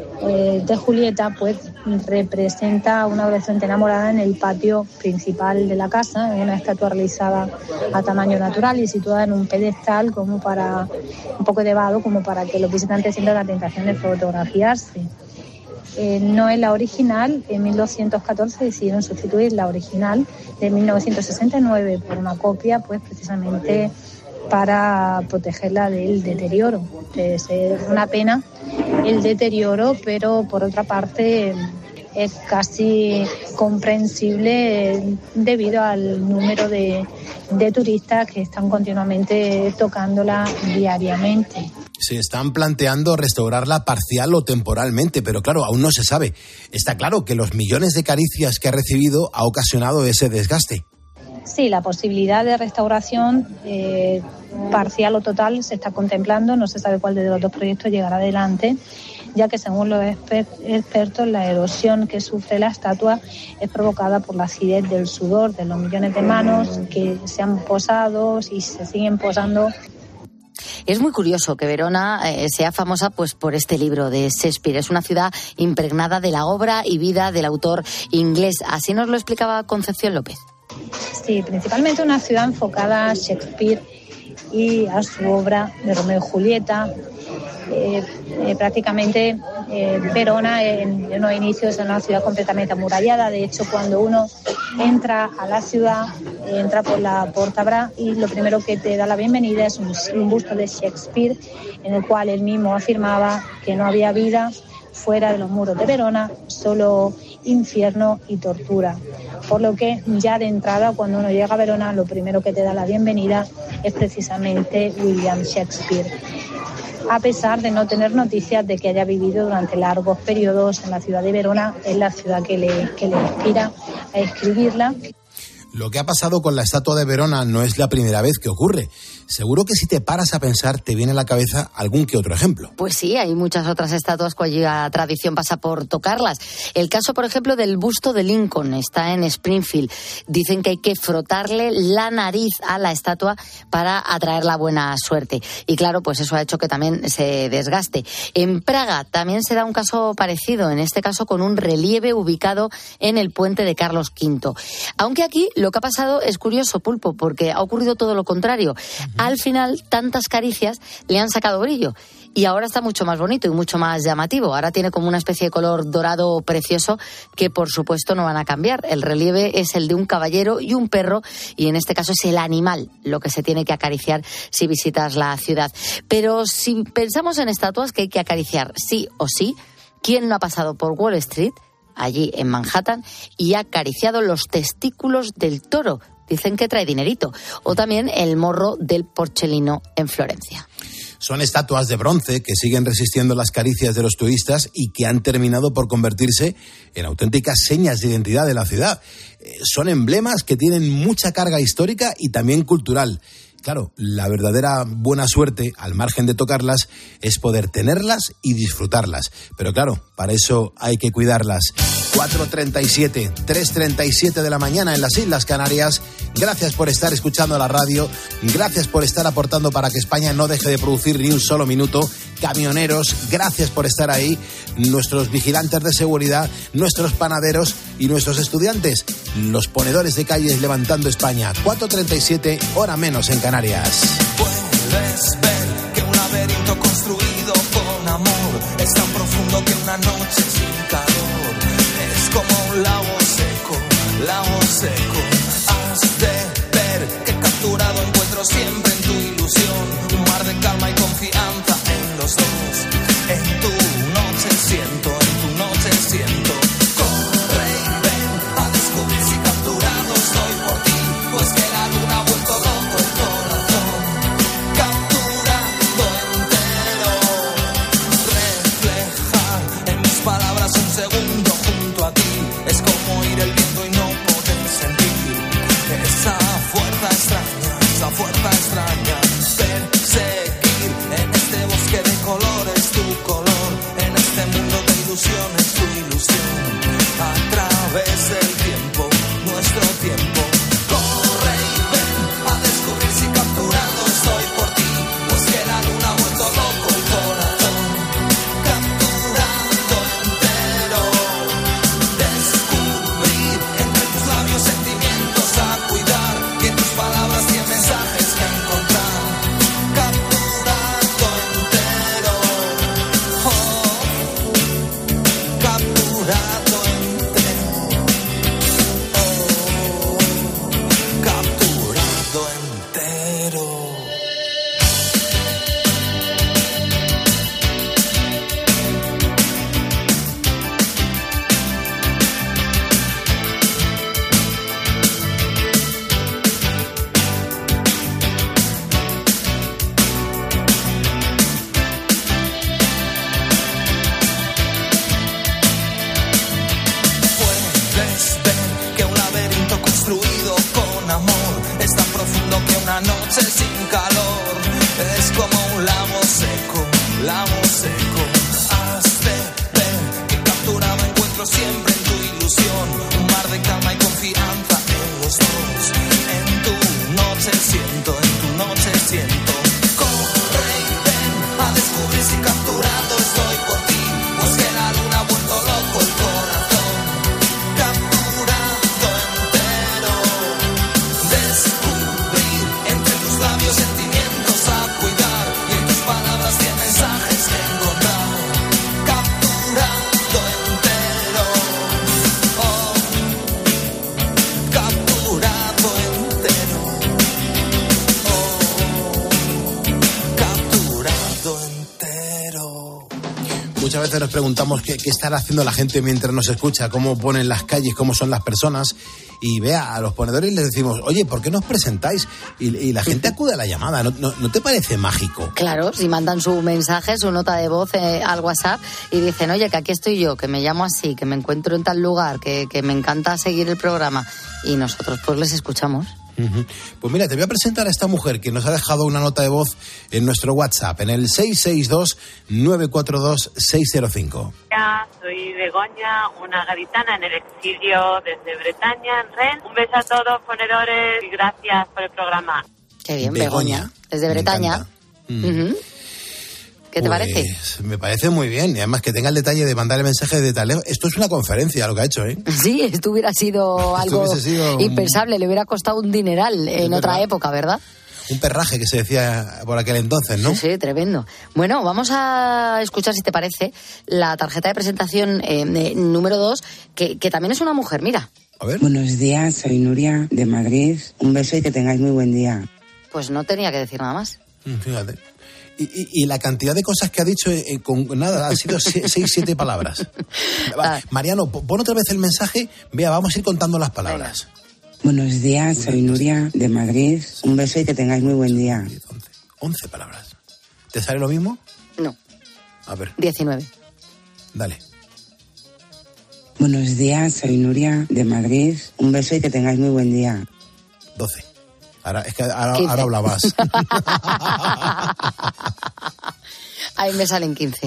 de Julieta pues representa una adolescente enamorada en el patio principal de la casa, una estatua realizada a tamaño natural y situada en un pedestal como para un poco elevado como para que los visitantes sientan la tentación de fotografiarse. no es la original. En 1214 decidieron sustituir la original de 1969 por una copia, pues precisamente para protegerla del deterioro. Es una pena el deterioro, pero por otra parte es casi comprensible debido al número de turistas que están continuamente tocándola diariamente. Se están planteando restaurarla parcial o temporalmente, pero claro, aún no se sabe. Está claro que los millones de caricias que ha recibido ha ocasionado ese desgaste. Sí, la posibilidad de restauración parcial o total se está contemplando. No se sabe cuál de los dos proyectos llegará adelante, ya que según los expertos la erosión que sufre la estatua es provocada por la acidez del sudor de los millones de manos que se han posado y se siguen posando. Es muy curioso que Verona sea famosa pues por este libro de Shakespeare. Es una ciudad impregnada de la obra y vida del autor inglés. Así nos lo explicaba Concepción López. Sí, principalmente una ciudad enfocada a Shakespeare y a su obra de Romeo y Julieta. Prácticamente Verona en los inicios es una ciudad completamente amurallada. De hecho, cuando uno entra a la ciudad, entra por la Porta Bra y lo primero que te da la bienvenida es un busto de Shakespeare, en el cual él mismo afirmaba que no había vida fuera de los muros de Verona, solo infierno y tortura. Por lo que ya de entrada, cuando uno llega a Verona, lo primero que te da la bienvenida es precisamente William Shakespeare, a pesar de no tener noticias de que haya vivido durante largos periodos en la ciudad de Verona. Es la ciudad que le inspira a escribirla. Lo que ha pasado con la estatua de Verona no es la primera vez que ocurre. Seguro que si te paras a pensar te viene a la cabeza algún que otro ejemplo. Pues sí, hay muchas otras estatuas cuya tradición pasa por tocarlas. El caso, por ejemplo, del busto de Lincoln, está en Springfield. Dicen que hay que frotarle la nariz a la estatua para atraer la buena suerte. Y claro, pues eso ha hecho que también se desgaste. En Praga también se da un caso parecido, en este caso con un relieve ubicado en el puente de Carlos V. Aunque aquí lo que ha pasado es curioso, Pulpo, porque ha ocurrido todo lo contrario. Al final, tantas caricias le han sacado brillo. Y ahora está mucho más bonito y mucho más llamativo. Ahora tiene como una especie de color dorado precioso que, por supuesto, no van a cambiar. El relieve es el de un caballero y un perro, y en este caso es el animal lo que se tiene que acariciar si visitas la ciudad. Pero si pensamos en estatuas que hay que acariciar sí o sí, ¿quién no ha pasado por Wall Street, allí en Manhattan, y ha acariciado los testículos del toro? Dicen que trae dinerito. O también el morro del Porcellino en Florencia. Son estatuas de bronce que siguen resistiendo las caricias de los turistas y que han terminado por convertirse en auténticas señas de identidad de la ciudad. Son emblemas que tienen mucha carga histórica y también cultural. Claro, la verdadera buena suerte, al margen de tocarlas, es poder tenerlas y disfrutarlas. Pero claro, para eso hay que cuidarlas. 4:37, 3:37 de la mañana en las Islas Canarias. Gracias por estar escuchando la radio. Gracias por estar aportando para que España no deje de producir ni un solo minuto. Camioneros, gracias por estar ahí. Nuestros vigilantes de seguridad, nuestros panaderos y nuestros estudiantes. Los ponedores de calles levantando España. 4:37, hora menos en Canarias. Puedes ver que un laberinto construido con amor es tan profundo que una noche sin calor es como un lago seco, lago seco. Has de ver que capturado encuentro siempre en tu ilusión un mar de calma y confianza en los dos. En tu noche siento, en tu noche siento. Corre y ven a descubrir si capturado estoy por ti, pues que la luna ha vuelto loco el corazón, capturado entero. Reflejar en mis palabras un segundo junto a ti es como ir el confianza en los dos. En tu noche siento. Corre y ven a descubrir si capturado estoy por ti. Pues que la luna ha vuelto loco el corazón. Capturado entero. Descubrir entre tus labios sentimientos a cuidar. Y en tus palabras 100 mensajes que encontrar. Capturado entero. Oh, capturado entero. Muchas veces nos preguntamos qué estará haciendo la gente mientras nos escucha, cómo ponen las calles, cómo son las personas. Y vea, a los ponedores les decimos, oye, ¿por qué no os presentáis? Y la gente acude a la llamada. ¿No te parece mágico? Claro, si mandan su mensaje, su nota de voz al WhatsApp y dicen, oye, que aquí estoy yo, que me llamo así, que me encuentro en tal lugar, que me encanta seguir el programa. Y nosotros pues les escuchamos. Uh-huh. Pues mira, te voy a presentar a esta mujer que nos ha dejado una nota de voz en nuestro WhatsApp, en el 662-942-605. Soy Begoña, una gaditana en el exilio desde Bretaña, en Rennes. Un beso a todos, ponedores, y gracias por el programa. Qué bien, Begoña, desde Bretaña. Uh-huh. ¿Qué te parece? Me parece muy bien. Y además que tenga el detalle de mandar el mensaje de taleo. Esto es una conferencia lo que ha hecho, ¿eh? Sí, esto hubiera sido algo impensable. Le hubiera costado un dineral en otra época, ¿verdad? Un perraje que se decía por aquel entonces, ¿no? Sí, tremendo. Bueno, vamos a escuchar, si te parece, la tarjeta de presentación número 2, que también es una mujer, mira. A ver. Buenos días, soy Nuria, de Madrid. Un beso y que tengáis muy buen día. Pues no tenía que decir nada más. Fíjate. Y la cantidad de cosas que ha dicho con nada, han sido 6-7 palabras. Mariano, pon otra vez el mensaje. Vea, vamos a ir contando las palabras. Buenos días, soy Nuria, de Madrid. Un beso y que tengáis muy buen día. 11 palabras. ¿Te sale lo mismo? No. A ver. 19. Dale. Buenos días, soy Nuria, de Madrid. Un beso y que tengáis muy buen día. 12. Ahora habla más. Ahí me salen 15.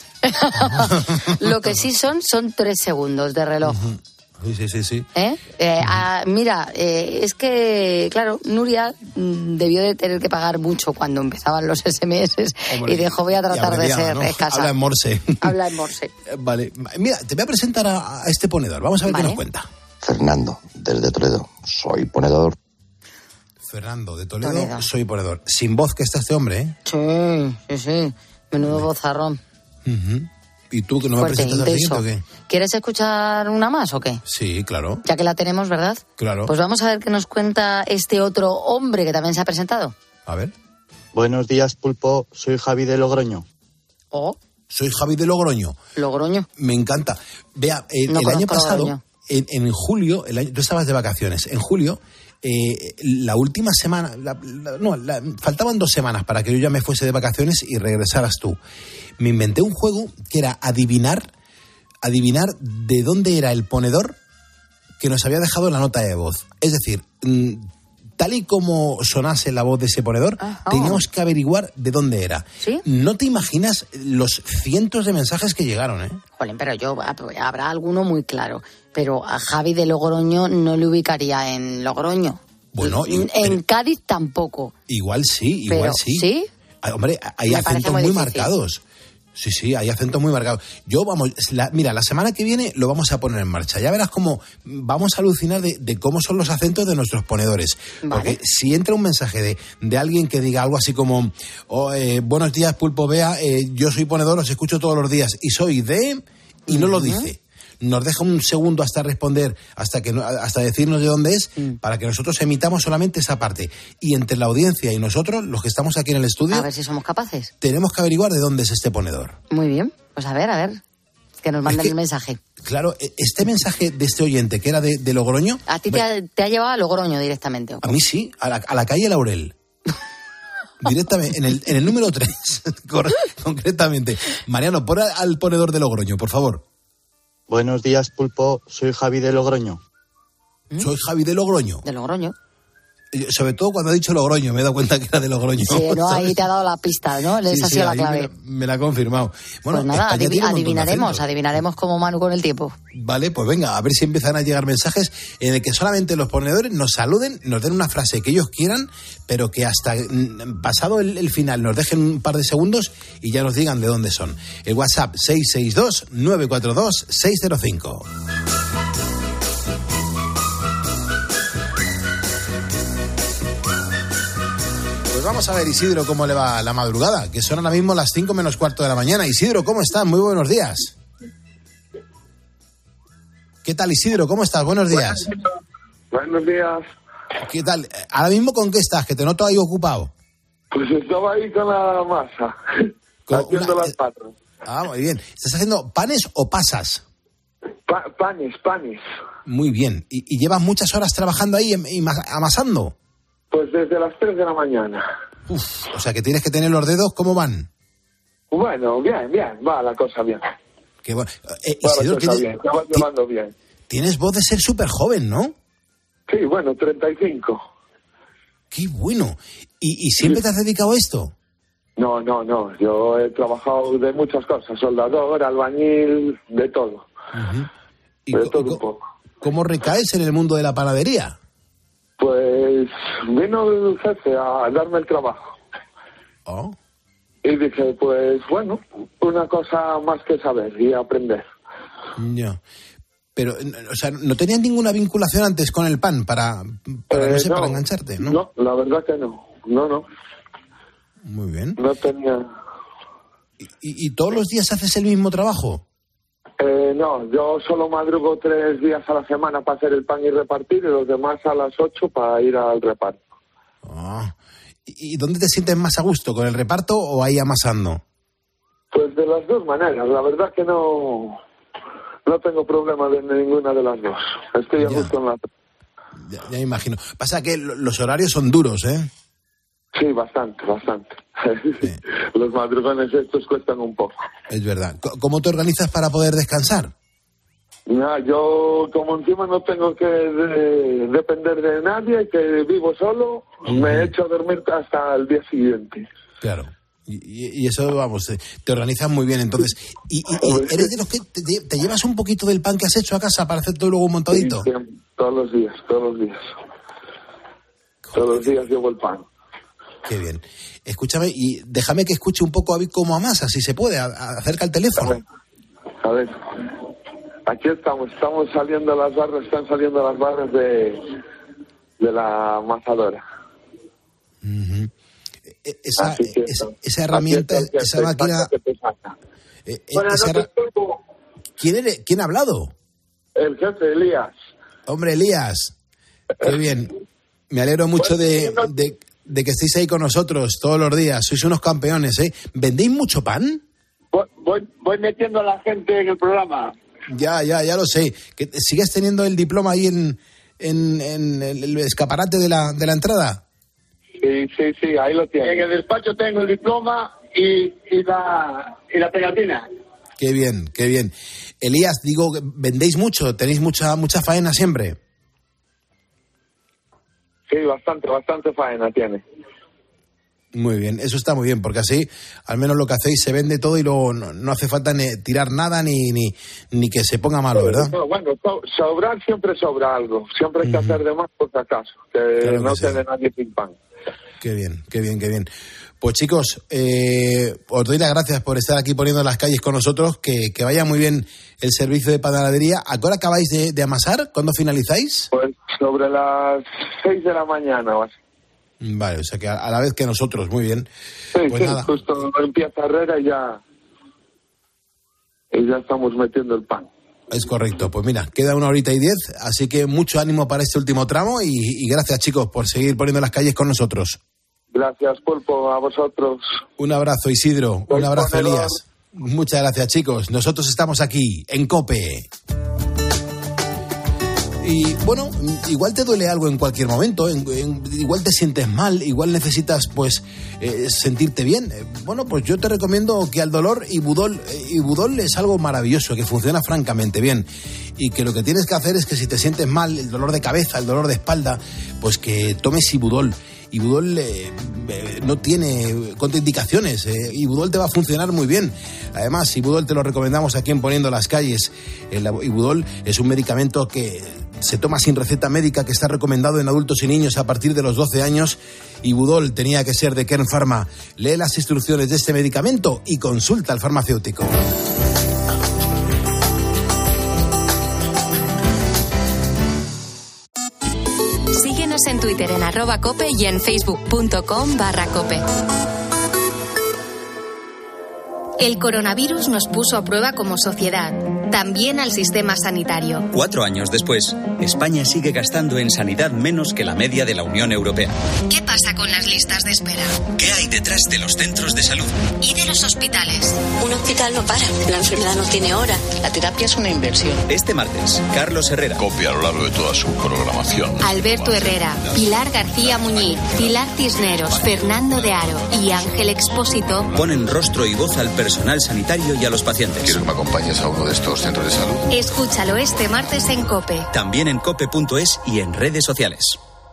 Lo que sí son 3 segundos de reloj. Sí. Mira, es que, claro, Nuria debió de tener que pagar mucho cuando empezaban los SMS. Hombre, y dijo, voy a tratar de ser escasa. Habla en morse. Habla en morse. Vale. Mira, te voy a presentar a este ponedor. Vamos a ver qué nos cuenta. Fernando, desde Toledo. Soy ponedor. Fernando, de Toledo, soy ponedor. Sin voz que está este hombre, ¿eh? Sí. Menudo vozarrón. Uh-huh. ¿Y tú que no me presentas al siguiente o qué? ¿Quieres escuchar una más o qué? Sí, claro. Ya que la tenemos, ¿verdad? Claro. Pues vamos a ver qué nos cuenta este otro hombre que también se ha presentado. A ver. Buenos días, Pulpo. Soy Javi de Logroño. ¿Oh? Soy Javi de Logroño. Logroño. Me encanta. Vea, el año pasado, en julio, tú estabas de vacaciones. En julio, la última semana, faltaban 2 semanas para que yo ya me fuese de vacaciones y regresaras tú. Me inventé un juego que era adivinar de dónde era el ponedor que nos había dejado la nota de voz. Es decir, tal y como sonase la voz de ese ponedor, teníamos que averiguar de dónde era. ¿Sí? No te imaginas los cientos de mensajes que llegaron, ¿eh? Jolín, pero habrá alguno muy claro. Pero a Javi de Logroño no le ubicaría en Logroño. Bueno, en Cádiz tampoco. Igual sí. ¿Sí? Hombre, hay acentos muy marcados. Sí, hay acentos muy marcados. Mira, la semana que viene lo vamos a poner en marcha. Ya verás cómo vamos a alucinar de cómo son los acentos de nuestros ponedores. Vale. Porque si entra un mensaje de alguien que diga algo así como buenos días, Pulpo, Bea, yo soy ponedor, os escucho todos los días y soy de... y no lo dice. Nos deja un segundo hasta responder, hasta decirnos de dónde es, para que nosotros emitamos solamente esa parte. Y entre la audiencia y nosotros, los que estamos aquí en el estudio... A ver si somos capaces. Tenemos que averiguar de dónde es este ponedor. Muy bien. Pues a ver, que nos manden el mensaje. Claro, este mensaje de este oyente, que era de Logroño... ¿A ti te ha llevado a Logroño directamente? A mí sí, a la calle Laurel. Directamente, en el número 3, concretamente. Mariano, pon al ponedor de Logroño, por favor. Buenos días, Pulpo. Soy Javi de Logroño. Soy Javi de Logroño. De Logroño. Sobre todo cuando ha dicho Logroño, me he dado cuenta que era de Logroño. Sí, no, ¿sabes? ahí te ha dado la pista, ¿no? Esa ha sido la clave. Me la ha confirmado. Bueno, pues nada, España tiene un montón de acentos. adivinaremos como Manu con el tiempo. Vale, pues venga, a ver si empiezan a llegar mensajes en el que solamente los ponedores nos saluden, nos den una frase que ellos quieran, pero que hasta pasado el final nos dejen un par de segundos y ya nos digan de dónde son. El WhatsApp 662-942-605. Pues vamos a ver, Isidro, cómo le va la madrugada, que son ahora mismo las 5 menos cuarto de la mañana. Isidro, ¿cómo estás? Muy buenos días. ¿Qué tal, Isidro? ¿Cómo estás? Buenos días. Buenos días. ¿Qué tal? Ahora mismo, ¿con qué estás? Que te noto ahí ocupado. Pues estaba ahí con la masa, haciendo las patas. Ah, muy bien. ¿Estás haciendo panes o pasas? Panes. Muy bien. ¿Y llevas muchas horas trabajando ahí amasando? Pues desde las 3 de la mañana. Uf, o sea que tienes que tener los dedos, ¿cómo van? Bueno, bien, va la cosa bien. Qué bueno. Isidro, te vas llevando bien. Tienes voz de ser súper joven, ¿no? Sí, bueno, 35. Qué bueno. ¿Y siempre te has dedicado a esto? No. Yo he trabajado de muchas cosas. Soldador, albañil, de todo. Uh-huh. De todo un poco. ¿Cómo recaes en el mundo de la panadería? Pues vino el jefe a darme el trabajo. Oh. Y dije, pues bueno, una cosa más que saber y aprender. Ya. Pero, o sea, ¿no tenías ninguna vinculación antes con el pan para engancharte, no? No, la verdad que no. No. Muy bien. No tenía... ¿Y todos los días haces el mismo trabajo? No, yo solo madrugo 3 días a la semana para hacer el pan y repartir, y los demás a las 8 para ir al reparto. Ah. ¿Y dónde te sientes más a gusto, con el reparto o ahí amasando? Pues de las dos maneras, la verdad que no tengo problema de ninguna de las dos. Estoy a gusto en la... Ya me imagino. Pasa que los horarios son duros, ¿eh? Sí, bastante. Sí. Los madrugones estos cuestan un poco. Es verdad. ¿Cómo te organizas para poder descansar? Yo, como encima no tengo que depender de nadie, que vivo solo, me echo a dormir hasta el día siguiente. Claro. Y eso, vamos, te organizas muy bien, entonces. ¿Y eres de los que te llevas un poquito del pan que has hecho a casa para hacer todo luego un montadito? Sí, todos los días. Joder. Todos los días llevo el pan. Qué bien. Escúchame y déjame que escuche un poco a ver cómo amasas, si se puede, acerca el teléfono. A ver. Aquí están saliendo las barras de la amasadora. Uh-huh. Esa herramienta, esa máquina... ¿Quién ha hablado? El jefe, Elías. Hombre, Elías, qué bien. Me alegro mucho de que estéis ahí con nosotros todos los días. Sois unos campeones, ¿eh? ¿Vendéis mucho pan? Voy metiendo a la gente en el programa. Ya lo sé. ¿Que sigues teniendo el diploma ahí en el escaparate de la entrada? Sí, ahí lo tiene. En el despacho tengo el diploma y la pegatina. Qué bien. Elías, digo, ¿vendéis mucho? ¿Tenéis mucha faena siempre? Sí, bastante faena tiene. Muy bien, eso está muy bien, porque así al menos lo que hacéis se vende todo y luego no hace falta ni tirar nada ni que se ponga malo, ¿verdad? No, bueno, sobrar siempre sobra algo. Siempre hay que hacer de más por si acaso, que claro no quede nadie sin pan. Qué bien. Pues chicos, os doy las gracias por estar aquí poniendo las calles con nosotros, que vaya muy bien el servicio de panadería. ¿A qué hora acabáis de amasar? ¿Cuándo finalizáis? Pues sobre las 6 de la mañana o así. Vale, o sea que a la vez que nosotros, muy bien. Sí, pues nada. Justo empieza Herrera y ya estamos metiendo el pan. Es correcto, pues mira, queda 1:10, así que mucho ánimo para este último tramo y gracias chicos por seguir poniendo las calles con nosotros. Gracias, Pulpo, a vosotros. Un abrazo, Isidro, un abrazo, Elías. Muchas gracias chicos, nosotros estamos aquí en COPE. Y bueno, igual te duele algo en cualquier momento, igual te sientes mal, igual necesitas pues sentirte bien. Bueno, pues yo te recomiendo que al dolor Ibudol es algo maravilloso, que funciona francamente bien. Y que lo que tienes que hacer es que si te sientes mal, el dolor de cabeza, el dolor de espalda, pues que tomes Ibudol. Ibudol no tiene contraindicaciones. Ibudol te va a funcionar muy bien. Además, Ibudol te lo recomendamos aquí en Poniendo las Calles. El Ibudol es un medicamento que se toma sin receta médica, que está recomendado en adultos y niños a partir de los 12 años. Ibudol tenía que ser de Kern Pharma. Lee las instrucciones de este medicamento y consulta al farmacéutico. En Twitter en @cope y en facebook.com/cope. El coronavirus nos puso a prueba como sociedad, también al sistema sanitario. 4 años después, España sigue gastando en sanidad menos que la media de la Unión Europea. ¿Qué pasa con las listas de espera? ¿Qué hay detrás de los centros de salud? ¿Y de los hospitales? Un hospital no para, la enfermedad no tiene hora, la terapia es una inversión. Este martes, Carlos Herrera. Copia a lo largo de toda su programación. Alberto Herrera, Pilar García Muñiz, Pilar Cisneros, Fernando de Aro y Ángel Expósito ponen rostro y voz al personal sanitario y a los pacientes. Quiero que me acompañes a uno de estos centros de salud. Escúchalo este martes en COPE. También en cope.es y en redes sociales.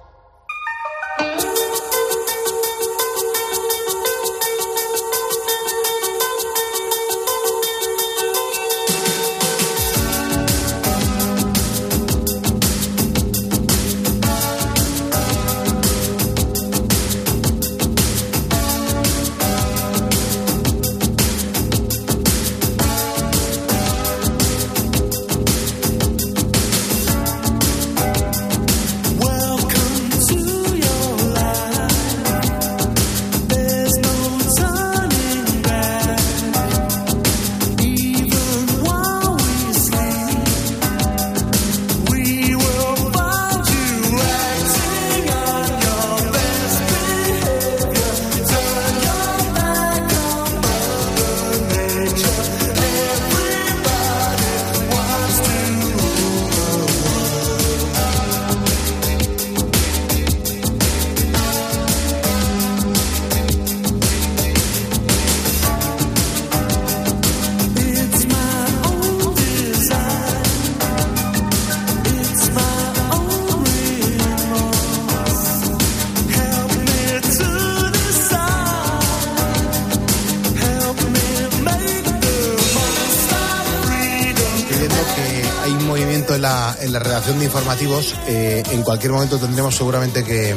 En la redacción de informativos, en cualquier momento tendremos seguramente que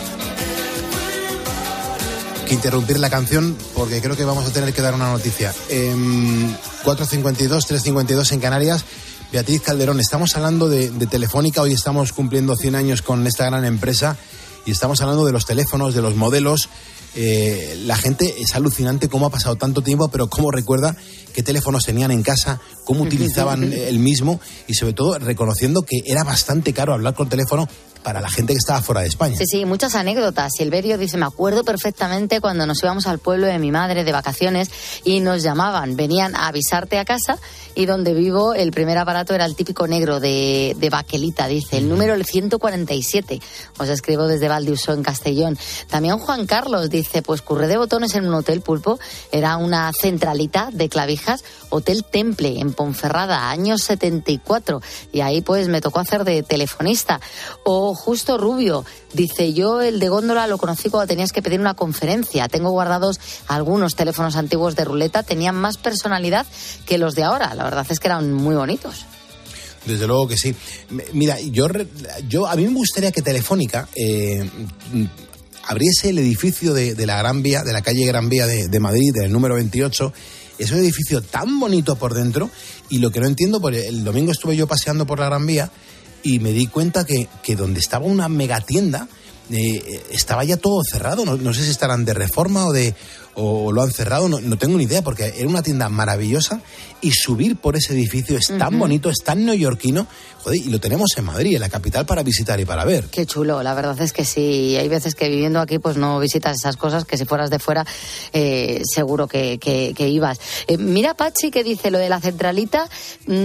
interrumpir la canción, porque creo que vamos a tener que dar una noticia. 4:52, 3:52 en Canarias. Beatriz Calderón, estamos hablando de Telefónica. Hoy estamos cumpliendo 100 años con esta gran empresa y estamos hablando de los teléfonos, de los modelos. La gente es alucinante cómo ha pasado tanto tiempo, pero cómo recuerda qué teléfonos tenían en casa, cómo utilizaban el mismo y sobre todo reconociendo que era bastante caro hablar por teléfono para la gente que estaba fuera de España. Sí, muchas anécdotas. Silverio dice, me acuerdo perfectamente cuando nos íbamos al pueblo de mi madre de vacaciones y nos llamaban, venían a avisarte a casa, y donde vivo el primer aparato era el típico negro de baquelita, dice, el número el 147. Os escribo desde Valdiusó, en Castellón. También Juan Carlos dice, pues curré de botones en un hotel, Pulpo, era una centralita de clavijas, Hotel Temple, en Ponferrada, años 74, y ahí pues me tocó hacer de telefonista. O Justo Rubio dice, yo el de góndola lo conocí cuando tenías que pedir una conferencia. Tengo guardados algunos teléfonos antiguos de ruleta, tenían más personalidad que los de ahora. La verdad es que eran muy bonitos. Desde luego que sí. Mira, yo a mí me gustaría que Telefónica abriese el edificio de la Gran Vía, de la calle Gran Vía de Madrid, del número 28. Es un edificio tan bonito por dentro, y lo que no entiendo, porque el domingo estuve yo paseando por la Gran Vía y me di cuenta que donde estaba una megatienda estaba ya todo cerrado. No sé si estarán de reforma o lo han cerrado, no tengo ni idea, porque era una tienda maravillosa y subir por ese edificio es tan bonito, es tan neoyorquino, joder, y lo tenemos en Madrid, en la capital, para visitar y para ver. Qué chulo, la verdad es que sí. Hay veces que viviendo aquí pues no visitas esas cosas, que si fueras de fuera seguro que ibas. Mira Pachi que dice lo de la centralita, no,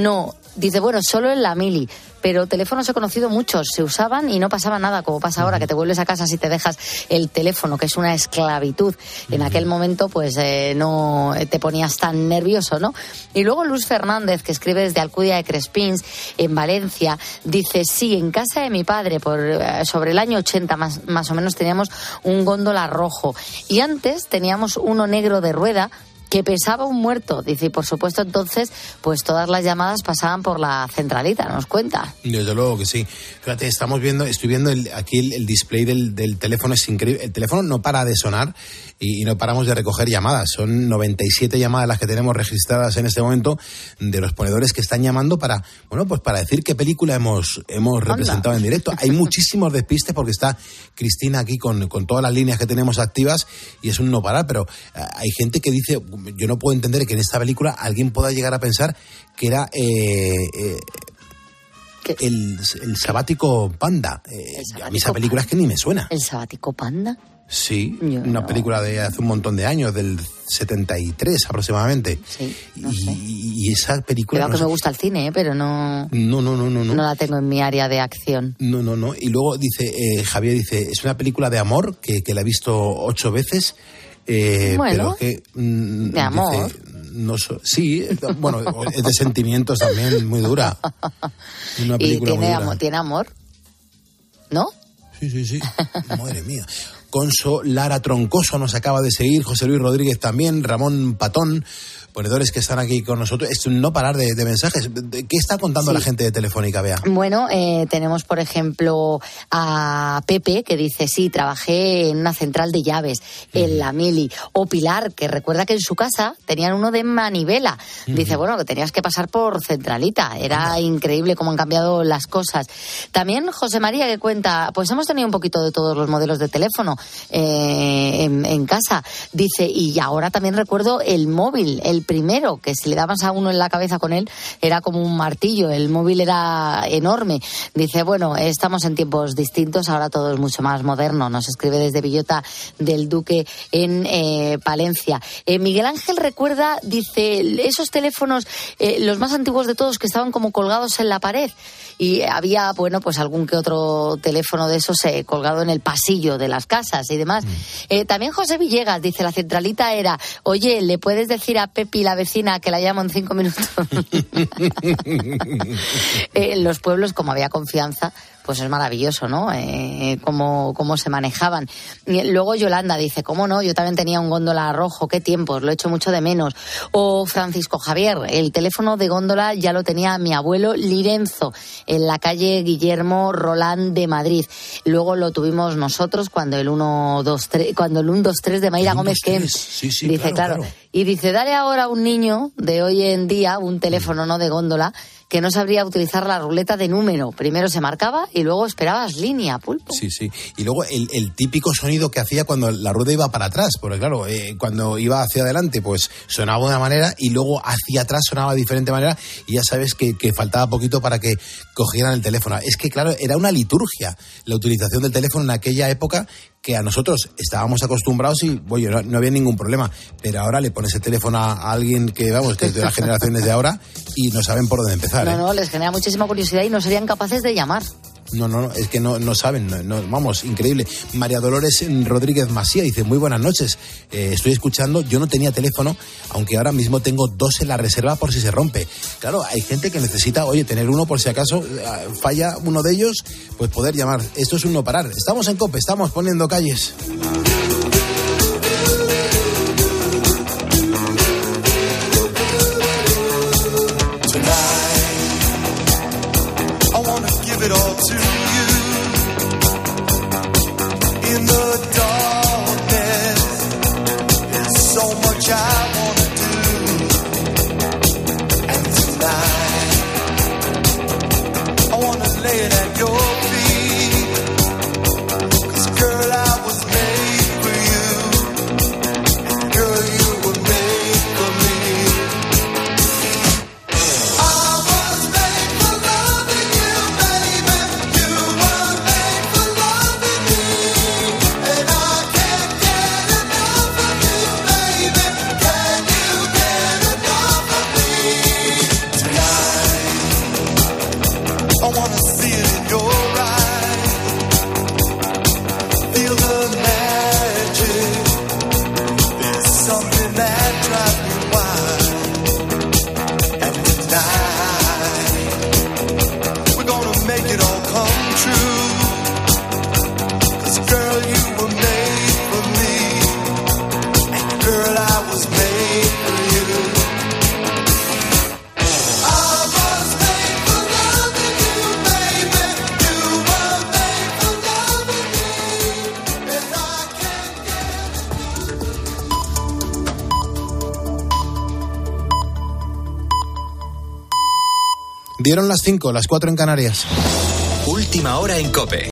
Dice, bueno, solo en la mili, pero teléfonos he conocido muchos, se usaban y no pasaba nada, como pasa ahora, que te vuelves a casa si te dejas el teléfono, que es una esclavitud. En aquel momento, pues no te ponías tan nervioso, ¿no? Y luego Luz Fernández, que escribe desde Alcudia de Crespins, en Valencia, dice, sí, en casa de mi padre, sobre el año 80 más o menos, teníamos un góndola rojo. Y antes teníamos uno negro de rueda, que pesaba un muerto. Dice, y por supuesto entonces, pues todas las llamadas pasaban por la centralita, nos cuenta. Desde luego que sí. Fíjate, estoy viendo aquí el display del teléfono, es increíble. El teléfono no para de sonar y no paramos de recoger llamadas. Son 97 llamadas las que tenemos registradas en este momento de los ponedores que están llamando para decir qué película hemos representado en directo. Hay muchísimos despistes porque está Cristina aquí con todas las líneas que tenemos activas y es un no parar, pero hay gente que dice, yo no puedo entender que en esta película alguien pueda llegar a pensar que era el sabático panda. A mí esa película es que ni me suena. ¿El sabático panda? Sí, una película de hace un montón de años, del 73 aproximadamente. Sí, y esa película... Creo que me gusta el cine, pero no... No la tengo en mi área de acción. No. Y luego dice, Javier dice, es una película de amor que la he visto 8 veces... bueno, pero que de amor. Dice, sí, bueno, es de sentimientos también, muy dura. Una película muy dura. Tiene amor, ¿no? Sí. Madre mía. Conso Lara Troncoso nos acaba de seguir, José Luis Rodríguez también, Ramón Patón, ponedores que están aquí con nosotros. Es un no parar de mensajes. ¿Qué está contando la gente de Telefónica, Bea? Bueno, tenemos, por ejemplo, a Pepe, que dice, sí, trabajé en una central de llaves, en la mili. O Pilar, que recuerda que en su casa tenían uno de manivela. Dice, bueno, que tenías que pasar por centralita. Era increíble cómo han cambiado las cosas. También José María, que cuenta, pues hemos tenido un poquito de todos los modelos de teléfono en casa. Dice, y ahora también recuerdo el móvil, el primero, que si le dabas a uno en la cabeza con él, era como un martillo, el móvil era enorme. Dice, bueno, estamos en tiempos distintos, ahora todo es mucho más moderno. Nos escribe desde Villota del Duque en Palencia. Miguel Ángel recuerda, dice, esos teléfonos, los más antiguos de todos, que estaban como colgados en la pared. Y había, bueno, pues algún que otro teléfono de esos colgado en el pasillo de las casas y demás. También José Villegas dice, la centralita era, oye, ¿le puedes decir a Pepi, la vecina, que la llamo en 5 minutos? En los pueblos, como había confianza, pues es maravilloso, ¿no? Cómo se manejaban. Y luego Yolanda dice, ¿cómo no? Yo también tenía un góndola rojo, qué tiempos, lo echo mucho de menos. O Francisco Javier, el teléfono de góndola ya lo tenía mi abuelo Lirenzo, en la calle Guillermo Roland de Madrid. Luego lo tuvimos nosotros cuando el 123 de Mayra Gómez Kemp. Sí, dice, claro. Y dice, dale ahora a un niño de hoy en día un teléfono, no de góndola, que no sabría utilizar la ruleta de número. Primero se marcaba y luego esperabas línea, Pulpo. Sí. Y luego el típico sonido que hacía cuando la rueda iba para atrás, porque claro, cuando iba hacia adelante pues sonaba de una manera y luego hacia atrás sonaba de diferente manera y ya sabes que faltaba poquito para que cogieran el teléfono. Es que claro, era una liturgia la utilización del teléfono en aquella época, que a nosotros estábamos acostumbrados y, oye, no había ningún problema. Pero ahora le pones el teléfono a alguien que es de las generaciones de ahora y no saben por dónde empezar. No, les genera muchísima curiosidad y no serían capaces de llamar. No, es que no saben, vamos, increíble. María Dolores Rodríguez Masía dice, muy buenas noches, estoy escuchando, yo no tenía teléfono, aunque ahora mismo tengo 2 en la reserva por si se rompe. Claro, hay gente que necesita, tener uno por si acaso falla uno de ellos, pues poder llamar. Esto es un no parar. Estamos en COPE, estamos poniendo calles. It all to you in the darkness. There's so much I want to do, and tonight I want to lay it at your feet. 'Cause girl, I was made Dieron las 5, las 4 en Canarias. Última hora en COPE.